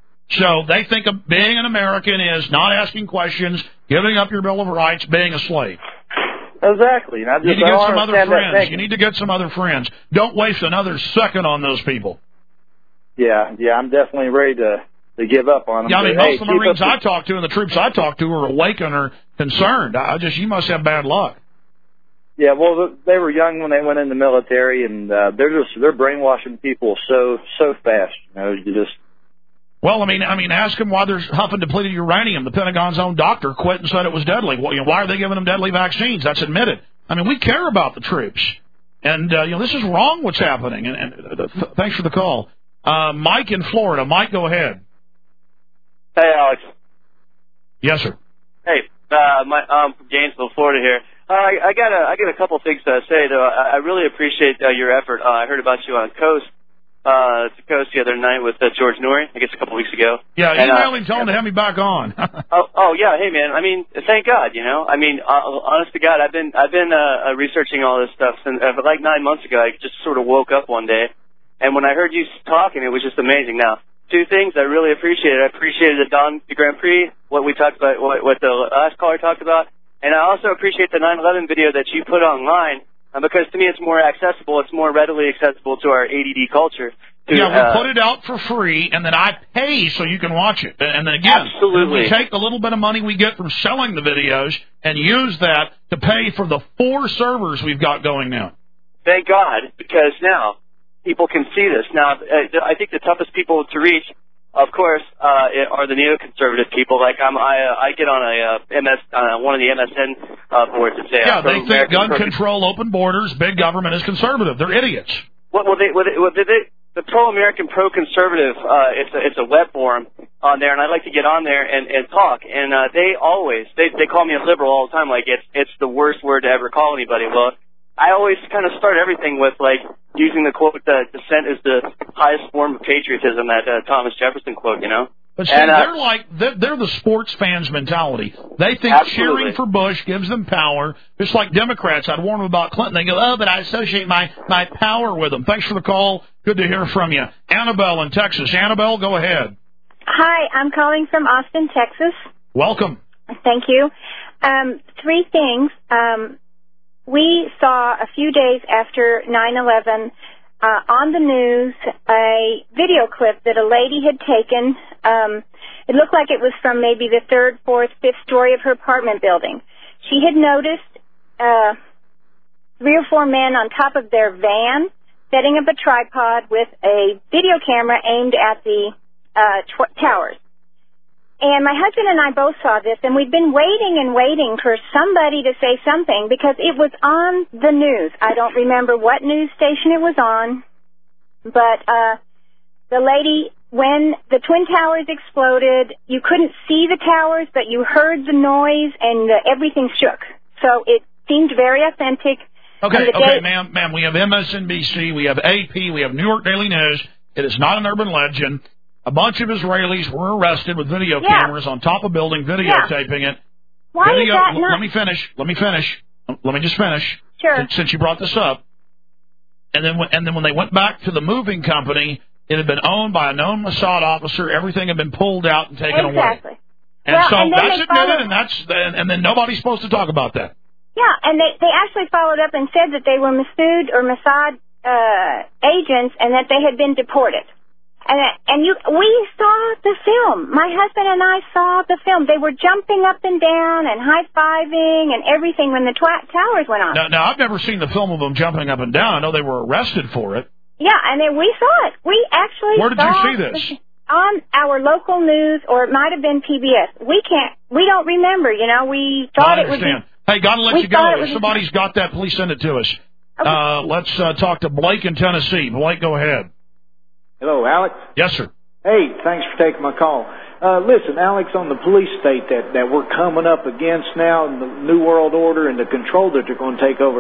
So they think of being an American is not asking questions, giving up your Bill of Rights, being a slave. Exactly. And I just, you need to I get don't some other understand that friends. You need to get some other friends. Don't waste another second on those people. Yeah, yeah, I'm definitely ready to... to give up on them. Yeah, I mean, but, most hey, of the Marines the... I talk to and the troops I talk to are awakened or concerned. I just, you must have bad luck. Yeah, well, they were young when they went in the military, and uh, they're just they're brainwashing people so so fast. You know, you just. Well, I mean, I mean, ask them why they're huffing depleted uranium. The Pentagon's own doctor quit and said it was deadly. Well, you know, why are they giving them deadly vaccines? That's admitted. I mean, we care about the troops, and uh, you know, this is wrong. What's happening? And, and uh, th- thanks for the call, uh, Mike in Florida. Mike, go ahead. Hey, Alex. Yes, sir. Hey, uh, my, I'm from Gainesville, Florida here. Uh, I, I got a, I got a couple things to say, though. I, I really appreciate uh, your effort. Uh, I heard about you on Coast, uh, to Coast the other night with uh, George Noory, I guess a couple weeks ago. Yeah, and, email uh, him, tell him to have me back on. oh, oh, yeah. Hey, man. I mean, thank God. You know. I mean, uh, honest to God, I've been, I've been uh, uh, researching all this stuff since uh, like nine months ago. I just sort of woke up one day, and when I heard you talking, it was just amazing. Now. Two things I really appreciated. I appreciated the Don the Grand Prix, what we talked about, what, what the last caller talked about, and I also appreciate the nine eleven video that you put online uh, because to me it's more accessible, it's more readily accessible to our A D D culture. To, yeah, we uh, put it out for free, and then I pay so you can watch it. And then again, absolutely. we take the little bit of money we get from selling the videos and use that to pay for the four servers we've got going now. Thank God, because now people can see this. Now, I think the toughest people to reach, of course, uh, are the neoconservative people. Like I'm, I, uh, I get on a uh, M S, uh, one of the M S N uh, boards and say, yeah, they think gun pro- control, open borders, big government is conservative. They're idiots. Well, well, they, well, they, well they, they, the pro-American, pro-conservative, uh, it's a, it's a web forum on there, and I like to get on there and, and talk. And uh, they always, they, they call me a liberal all the time. Like it's, it's the worst word to ever call anybody. Well. I always kind of start everything with, like, using the quote that dissent is the highest form of patriotism, that uh, Thomas Jefferson quote, you know? But see, and, uh, they're like, they're, they're the sports fans mentality. They think absolutely. cheering for Bush gives them power. Just like Democrats, I'd warn them about Clinton. They go, oh, but I associate my, my power with them. Thanks for the call. Good to hear from you. Annabelle in Texas. Annabelle, go ahead. Hi, I'm calling from Austin, Texas. Welcome. Thank you. Um, three things. Um... We saw a few days after nine eleven uh, on the news a video clip that a lady had taken. Um, it looked like it was from maybe the third, fourth, fifth story of her apartment building. She had noticed uh, three or four men on top of their van setting up a tripod with a video camera aimed at the uh, tw- towers. And my husband and I both saw this, and we'd been waiting and waiting for somebody to say something because it was on the news. I don't remember what news station it was on, but uh, the lady, when the Twin Towers exploded, you couldn't see the towers, but you heard the noise, and the, everything shook. So it seemed very authentic. Okay, okay, day- ma'am, ma'am, we have M S N B C, we have A P, we have New York Daily News. It is not an urban legend. A bunch of Israelis were arrested with video yeah. cameras on top of building, videotaping yeah. it. Why Video, is that not? Let me finish. Let me finish. Let me just finish. Sure. Since, since you brought this up. And then, when, and then when they went back to the moving company, it had been owned by a known Mossad officer. Everything had been pulled out and taken exactly. away. And well, so and that's admitted, followed, and that's and, and then nobody's supposed to talk about that. Yeah, and they they actually followed up and said that they were Masood or Mossad uh, agents and that they had been deported. And and you, we saw the film. My husband and I saw the film. They were jumping up and down and high-fiving and everything when the tw- towers went on. Now, now, I've never seen the film of them jumping up and down. I know they were arrested for it. Yeah, and then we saw it. We actually Where did saw you see this? The, on our local news, or it might have been P B S. We can't, we don't remember, you know. We thought I it was... understand. Hey, got to let we you go. thought it If was somebody's got that, please send it to us. Okay. Uh, let's uh, talk to Blake in Tennessee. Blake, go ahead. Hello, Alex. Yes, sir. Hey, thanks for taking my call. Uh, listen, Alex, on the police state that, that we're coming up against now, and the New World Order and the control that they're going to take over,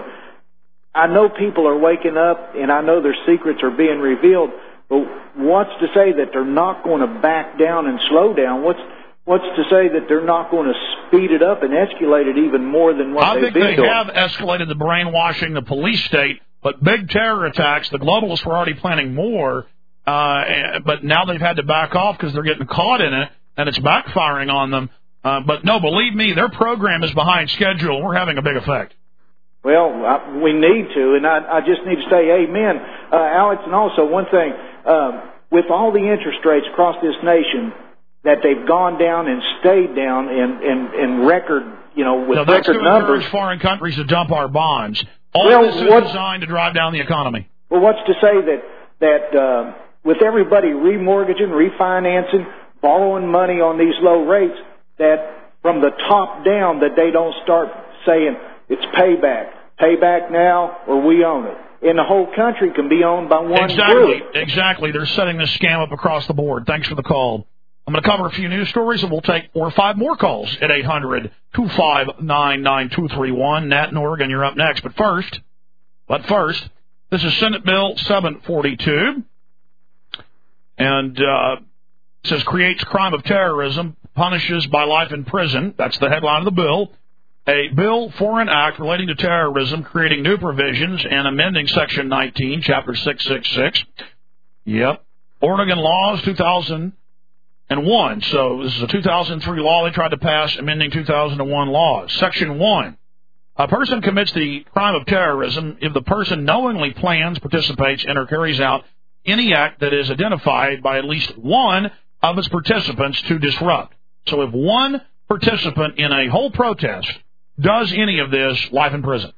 I know people are waking up, and I know their secrets are being revealed, but what's to say that they're not going to back down and slow down? What's what's to say that they're not going to speed it up and escalate it even more than what I they've think been they doing? have escalated the brainwashing, the police state, but big terror attacks, the globalists were already planning more. Uh, but now they've had to back off because they're getting caught in it, and it's backfiring on them. Uh, but no, believe me, their program is behind schedule. We're having a big effect. Well, I, we need to, and I, I just need to say amen, uh, Alex. And also one thing, um, with all the interest rates across this nation, that they've gone down and stayed down in, in, in record, you know, with now, that's record to numbers. encourage foreign countries to dump our bonds. All well, this is what, designed to drive down the economy. Well, what's to say that that uh, with everybody remortgaging, refinancing, borrowing money on these low rates, that from the top down, that they don't start saying it's payback, payback now, or we own it. And the whole country can be owned by one exactly, group. Exactly. They're setting this scam up across the board. Thanks for the call. I'm going to cover a few news stories, and we'll take four or five more calls at eight hundred, two five nine, nine two three one. Nat in Oregon, you're up next. But first, but first, this is Senate Bill seven forty-two. And uh, it says, creates crime of terrorism, punishes by life in prison. That's the headline of the bill. A bill for an act relating to terrorism, creating new provisions and amending Section nineteen, Chapter six sixty-six. Yep. Oregon laws, two thousand one. So this is a two thousand three law they tried to pass, amending two thousand one laws. Section one. A person commits the crime of terrorism if the person knowingly plans, participates in, or carries out any act that is identified by at least one of its participants to disrupt. So if one participant in a whole protest does any of this, life in prison.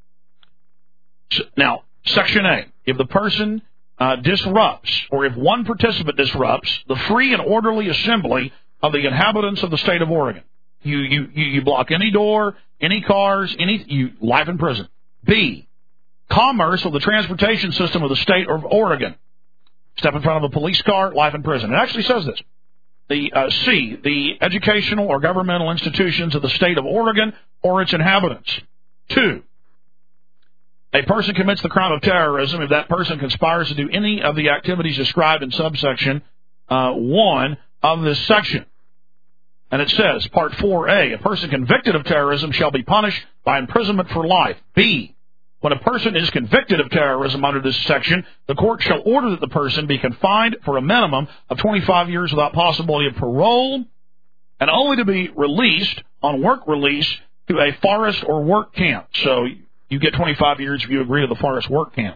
Now, Section A, if the person uh, disrupts, or if one participant disrupts, the free and orderly assembly of the inhabitants of the state of Oregon, you you you block any door, any cars, any you life in prison. B, commerce or the transportation system of the state of Oregon. Step in front of a police car, life in prison. It actually says this. The uh, C, the educational or governmental institutions of the state of Oregon or its inhabitants. Two, a person commits the crime of terrorism if that person conspires to do any of the activities described in subsection uh, one of this section. And it says, Part four A, a person convicted of terrorism shall be punished by imprisonment for life. B, when a person is convicted of terrorism under this section, the court shall order that the person be confined for a minimum of twenty-five years without possibility of parole, and only to be released on work release to a forest or work camp. So you get twenty-five years if you agree to the forest work camp.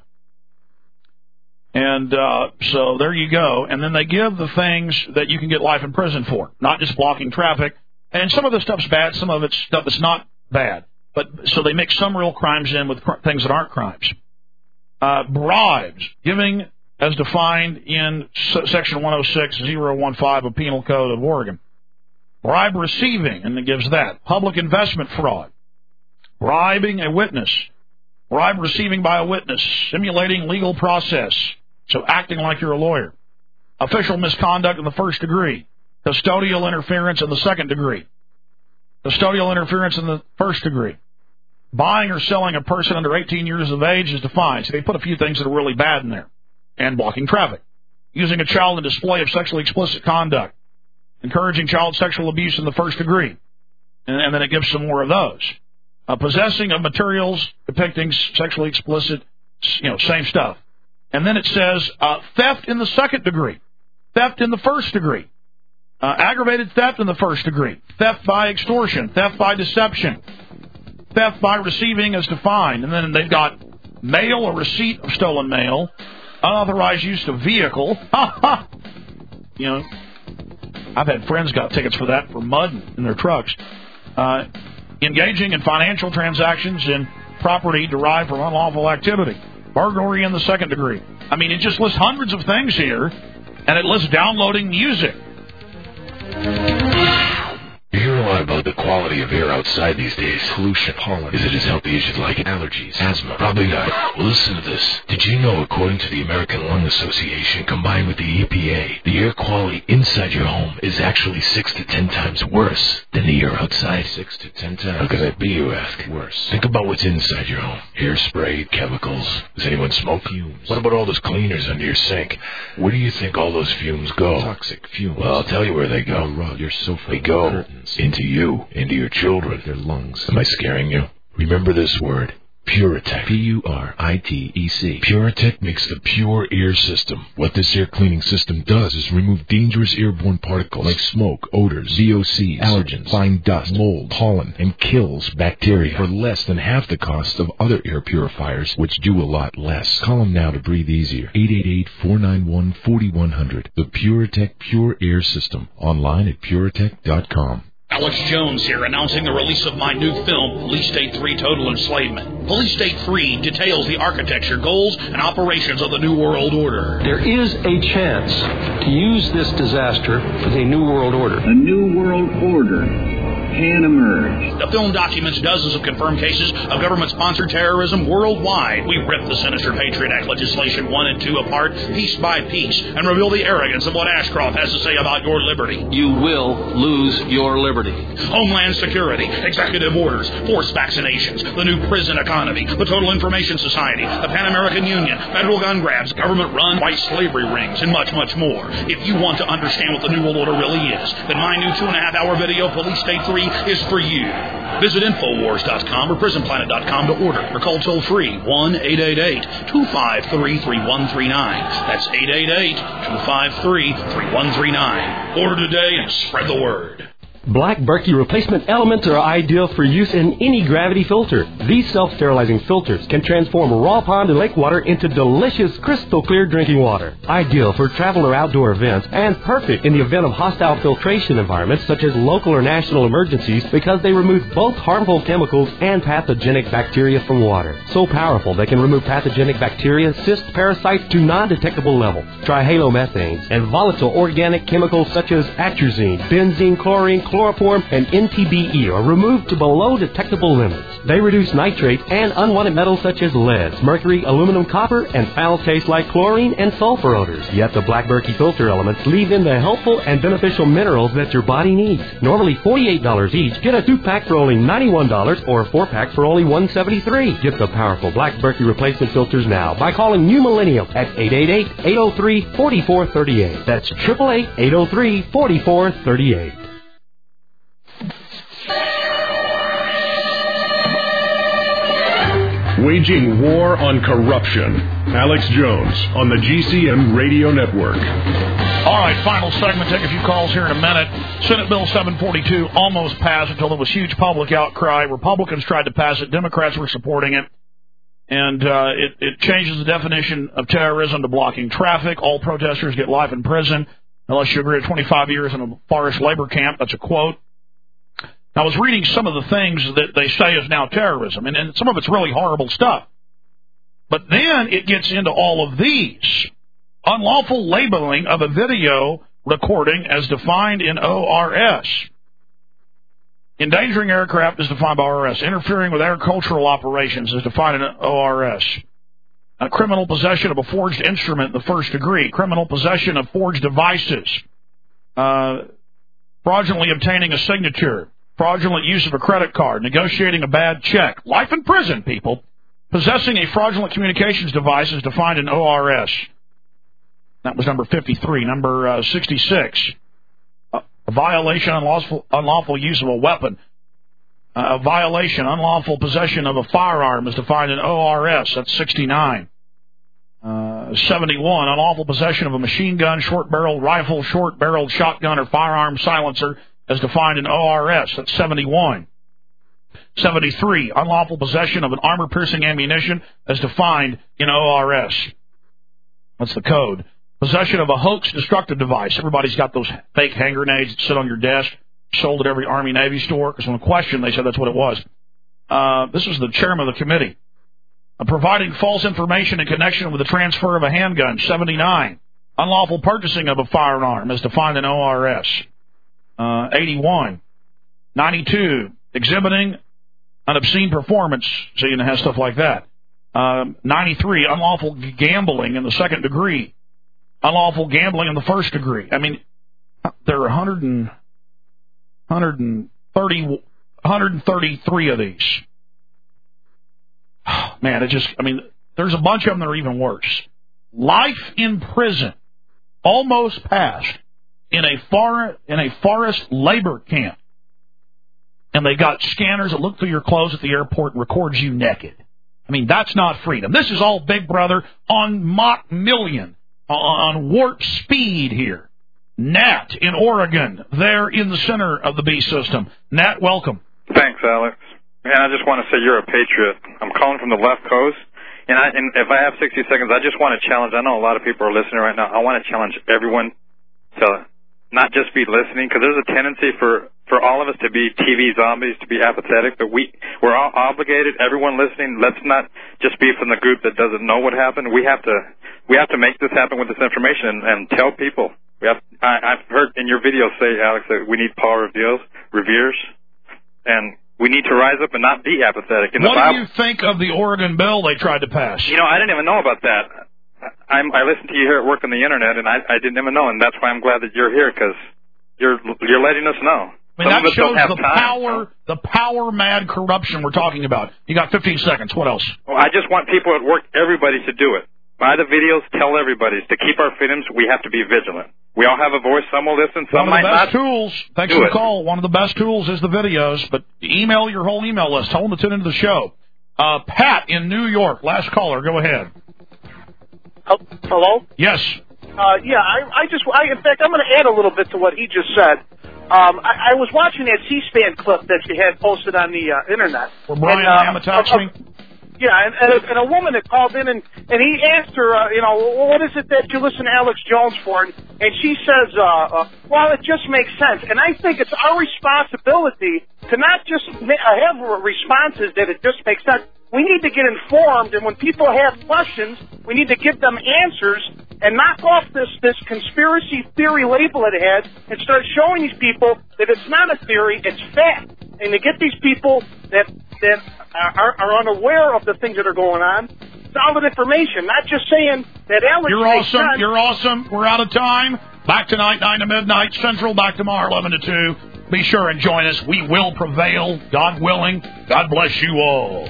And uh, so there you go. And then they give the things that you can get life in prison for, not just blocking traffic. And some of the stuff's bad, some of it's stuff that's not bad. But so they mix some real crimes in with cr- things that aren't crimes. Uh, bribes, giving as defined in S- Section one oh six point oh one five of Penal Code of Oregon. Bribe receiving, and it gives that. Public investment fraud. Bribing a witness. Bribe receiving by a witness. Simulating legal process. So acting like you're a lawyer. Official misconduct in the first degree. Custodial interference in the second degree. Custodial interference in the first degree. Buying or selling a person under eighteen years of age is defined. So they put a few things that are really bad in there. And blocking traffic. Using a child in display of sexually explicit conduct. Encouraging child sexual abuse in the first degree. And, and then it gives some more of those. Uh, possessing of materials depicting sexually explicit, you know, same stuff. And then it says uh, theft in the second degree. Theft in the first degree. Uh, aggravated theft in the first degree. Theft by extortion. Theft by deception. Theft by receiving as defined. And then they've got mail or receipt of stolen mail. Unauthorized use of vehicle. Ha ha! You know, I've had friends got tickets for that for mud in their trucks. Uh, engaging in financial transactions in property derived from unlawful activity. Burglary in the second degree. I mean, it just lists hundreds of things here, and it lists downloading music. You hear a lot about the quality of air outside these days. Pollution, pollen. Is it as healthy as you'd like it? Allergies, asthma. Probably not. Well, listen to this. Did you know, according to the American Lung Association, combined with the E P A, the air quality inside your home is actually six to ten times worse than the air outside? Six to ten times. How could that be, you ask? Worse. Think about what's inside your home. Hairspray, chemicals. Does anyone smoke? Fumes. What about all those cleaners under your sink? Where do you think all those fumes go? Toxic fumes. Well, I'll tell you where they go. Your rug, your sofa, they go curtains. Into you, into your children, their lungs. Am I scaring you? Remember this word. Puritech. P U R I T E C. Puritech makes the Pure Air System. What this air cleaning system does is remove dangerous airborne particles like smoke, odors, V O Cs, allergens, fine dust, mold, pollen, and kills bacteria for less than half the cost of other air purifiers, which do a lot less. Call them now to breathe easier. eight eight eight, four nine one, four one zero zero. The Puritech Pure Air System. Online at puritech dot com. Alex Jones here, announcing the release of my new film, Police State three Total Enslavement. Police State three details the architecture, goals, and operations of the New World Order. There is a chance to use this disaster for the New World Order. A New World Order can emerge. The film documents dozens of confirmed cases of government-sponsored terrorism worldwide. We rip the sinister Patriot Act legislation one and two apart, piece by piece, and reveal the arrogance of what Ashcroft has to say about your liberty. You will lose your liberty. Homeland Security, executive orders, forced vaccinations, the new prison economy, the Total Information Society, the Pan American Union, federal gun grabs, government-run white slavery rings, and much, much more. If you want to understand what the New World Order really is, then my new two-and-a-half-hour video, Police State three, is for you. Visit Infowars dot com or Prison Planet dot com to order, or call toll-free one eight eight eight, two five three, three one three nine. That's eight eight eight, two five three, three one three nine. Order today and spread the word. Black Berkey replacement elements are ideal for use in any gravity filter. These self-sterilizing filters can transform raw pond and lake water into delicious, crystal clear drinking water. Ideal for travel or outdoor events, and perfect in the event of hostile filtration environments such as local or national emergencies, because they remove both harmful chemicals and pathogenic bacteria from water. So powerful they can remove pathogenic bacteria, cysts, parasites to non-detectable levels. Trihalomethanes and volatile organic chemicals such as atrazine, benzene, chlorine, chloroform, and N T B E are removed to below detectable limits. They reduce nitrates and unwanted metals such as lead, mercury, aluminum, copper, and foul taste like chlorine and sulfur odors. Yet the Black Berkey filter elements leave in the helpful and beneficial minerals that your body needs. Normally forty-eight dollars each, get a two-pack for only ninety-one dollars or a four-pack for only one hundred seventy-three dollars. Get the powerful Black Berkey replacement filters now by calling New Millennium at eight eight eight, eight oh three, four four three eight. That's eight eight eight, eight oh three, four four three eight. Waging war on corruption. Alex Jones on the G C N Radio Network. All right, final segment. Take a few calls here in a minute. Senate Bill seven forty-two almost passed until there was huge public outcry. Republicans tried to pass it. Democrats were supporting it. And uh, it, it changes the definition of terrorism to blocking traffic. All protesters get life in prison unless you agree to twenty-five years in a forest labor camp. That's a quote. I was reading some of the things that they say is now terrorism, and, and some of it's really horrible stuff. But then it gets into all of these. Unlawful labeling of a video recording as defined in O R S. Endangering aircraft is defined by O R S. Interfering with agricultural operations is defined in O R S. Uh, criminal possession of a forged instrument in the first degree. Criminal possession of forged devices. Uh, fraudulently obtaining a signature. Fraudulent use of a credit card. Negotiating a bad check. Life in prison, people. Possessing a fraudulent communications device is defined in O R S. That was number fifty-three. Number uh, sixty-six. Uh, a violation, unlawful, unlawful use of a weapon. Uh, a violation, unlawful possession of a firearm is defined in O R S. That's sixty-nine. Uh, seventy-one. Unlawful possession of a machine gun, short-barreled rifle, short-barreled shotgun, or firearm silencer as defined in O R S. That's seventy-one. seventy-three. Unlawful possession of an armor-piercing ammunition as defined in O R S. That's the code. Possession of a hoax destructive device. Everybody's got those fake hand grenades that sit on your desk, sold at every Army Navy store, because when questioned, they said that's what it was. Uh, this was the chairman of the committee. Uh, providing false information in connection with the transfer of a handgun, seventy-nine. Unlawful purchasing of a firearm as defined in O R S. Uh, eighty-one. ninety-two. Exhibiting an obscene performance, so you have stuff like that. Um, ninety-three. Unlawful gambling in the second degree. Unlawful gambling in the first degree. I mean, there are one hundred and, one thirty, one thirty-three of these. Man, it just, I mean, there's a bunch of them that are even worse. Life in prison, almost passed, in a, far, in a forest labor camp. And they got scanners that look through your clothes at the airport and records you naked. I mean, that's not freedom. This is all Big Brother on Mach Million. On warp speed here. Nat in Oregon. They're in the center of the B system. Nat, welcome. Thanks, Alex. Man, I just want to say you're a patriot. I'm calling from the left coast. And, I, and if I have sixty seconds, I just want to challenge. I know a lot of people are listening right now. I want to challenge everyone to not just be listening, because there's a tendency for, for all of us to be T V zombies, to be apathetic, but we, we're all obligated, everyone listening, let's not just be from the group that doesn't know what happened. We have to we have to make this happen with this information and, and tell people. We have, I, I've heard in your video say, Alex, that we need Paul Reveals, Reveres, and we need to rise up and not be apathetic. In the what Bible, do you think of the Oregon bill they tried to pass? You know, I didn't even know about that. I'm, I listened to you here at work on the internet, and I, I didn't even know, and that's why I'm glad that you're here, because you're you're letting us know. I mean, Some that of us don't shows have the time. power, the power-mad corruption we're talking about. You got fifteen seconds. What else? Well, I just want people at work, everybody, to do it. Buy the videos, tell everybody. To keep our freedoms, we have to be vigilant. We all have a voice. Some will listen, some One of might the best not. tools. Thanks do for the it. call. One of the best tools is the videos, but email your whole email list. Tell them to tune into the show. Uh, Pat in New York, last caller. Go ahead. Hello? Yes. Uh, yeah, I, I just, I, in fact, I'm going to add a little bit to what he just said. Um, I, I was watching that C-SPAN clip that you had posted on the uh, internet. Where Brian and, uh, Lamb attacks uh, me? Yeah, and, and, a, and a woman that called in, and, and he asked her, uh, you know, well, what is it that you listen to Alex Jones for? And, and she says, uh, uh, well, it just makes sense. And I think it's our responsibility to not just ma- have responses that it just makes sense. We need to get informed, and when people have questions, we need to give them answers and knock off this, this conspiracy theory label it has and start showing these people that it's not a theory, it's fact. And to get these people that that are, are unaware of the things that are going on, solid information, not just saying that Alex You're makes awesome. sense. You're awesome. We're out of time. Back tonight, nine to midnight Central. Back tomorrow, eleven to two. Be sure and join us. We will prevail, God willing. God bless you all.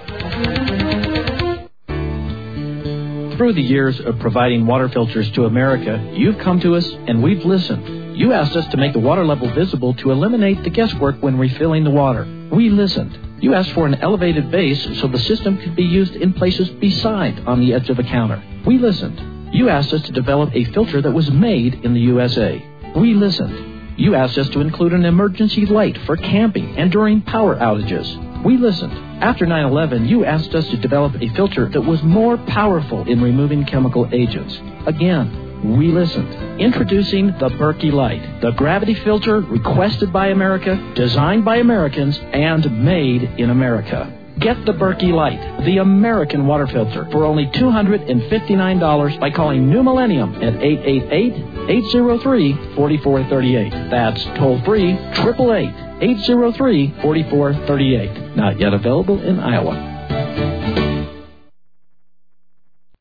Through the years of providing water filters to America, you've come to us and we've listened. You asked us to make the water level visible to eliminate the guesswork when refilling the water. We listened. You asked for an elevated base so the system could be used in places beside on the edge of the counter. We listened. You asked us to develop a filter that was made in the U S A. We listened. You asked us to include an emergency light for camping and during power outages. We listened. After nine eleven, you asked us to develop a filter that was more powerful in removing chemical agents. Again, we listened. Introducing the Berkey Light, the gravity filter requested by America, designed by Americans, and made in America. Get the Berkey Light, the American water filter, for only two hundred fifty-nine dollars by calling New Millennium at eight eight eight, eight zero three, four four three eight. That's toll free, eight eight eight, eight zero three, four four three eight. Not yet available in Iowa.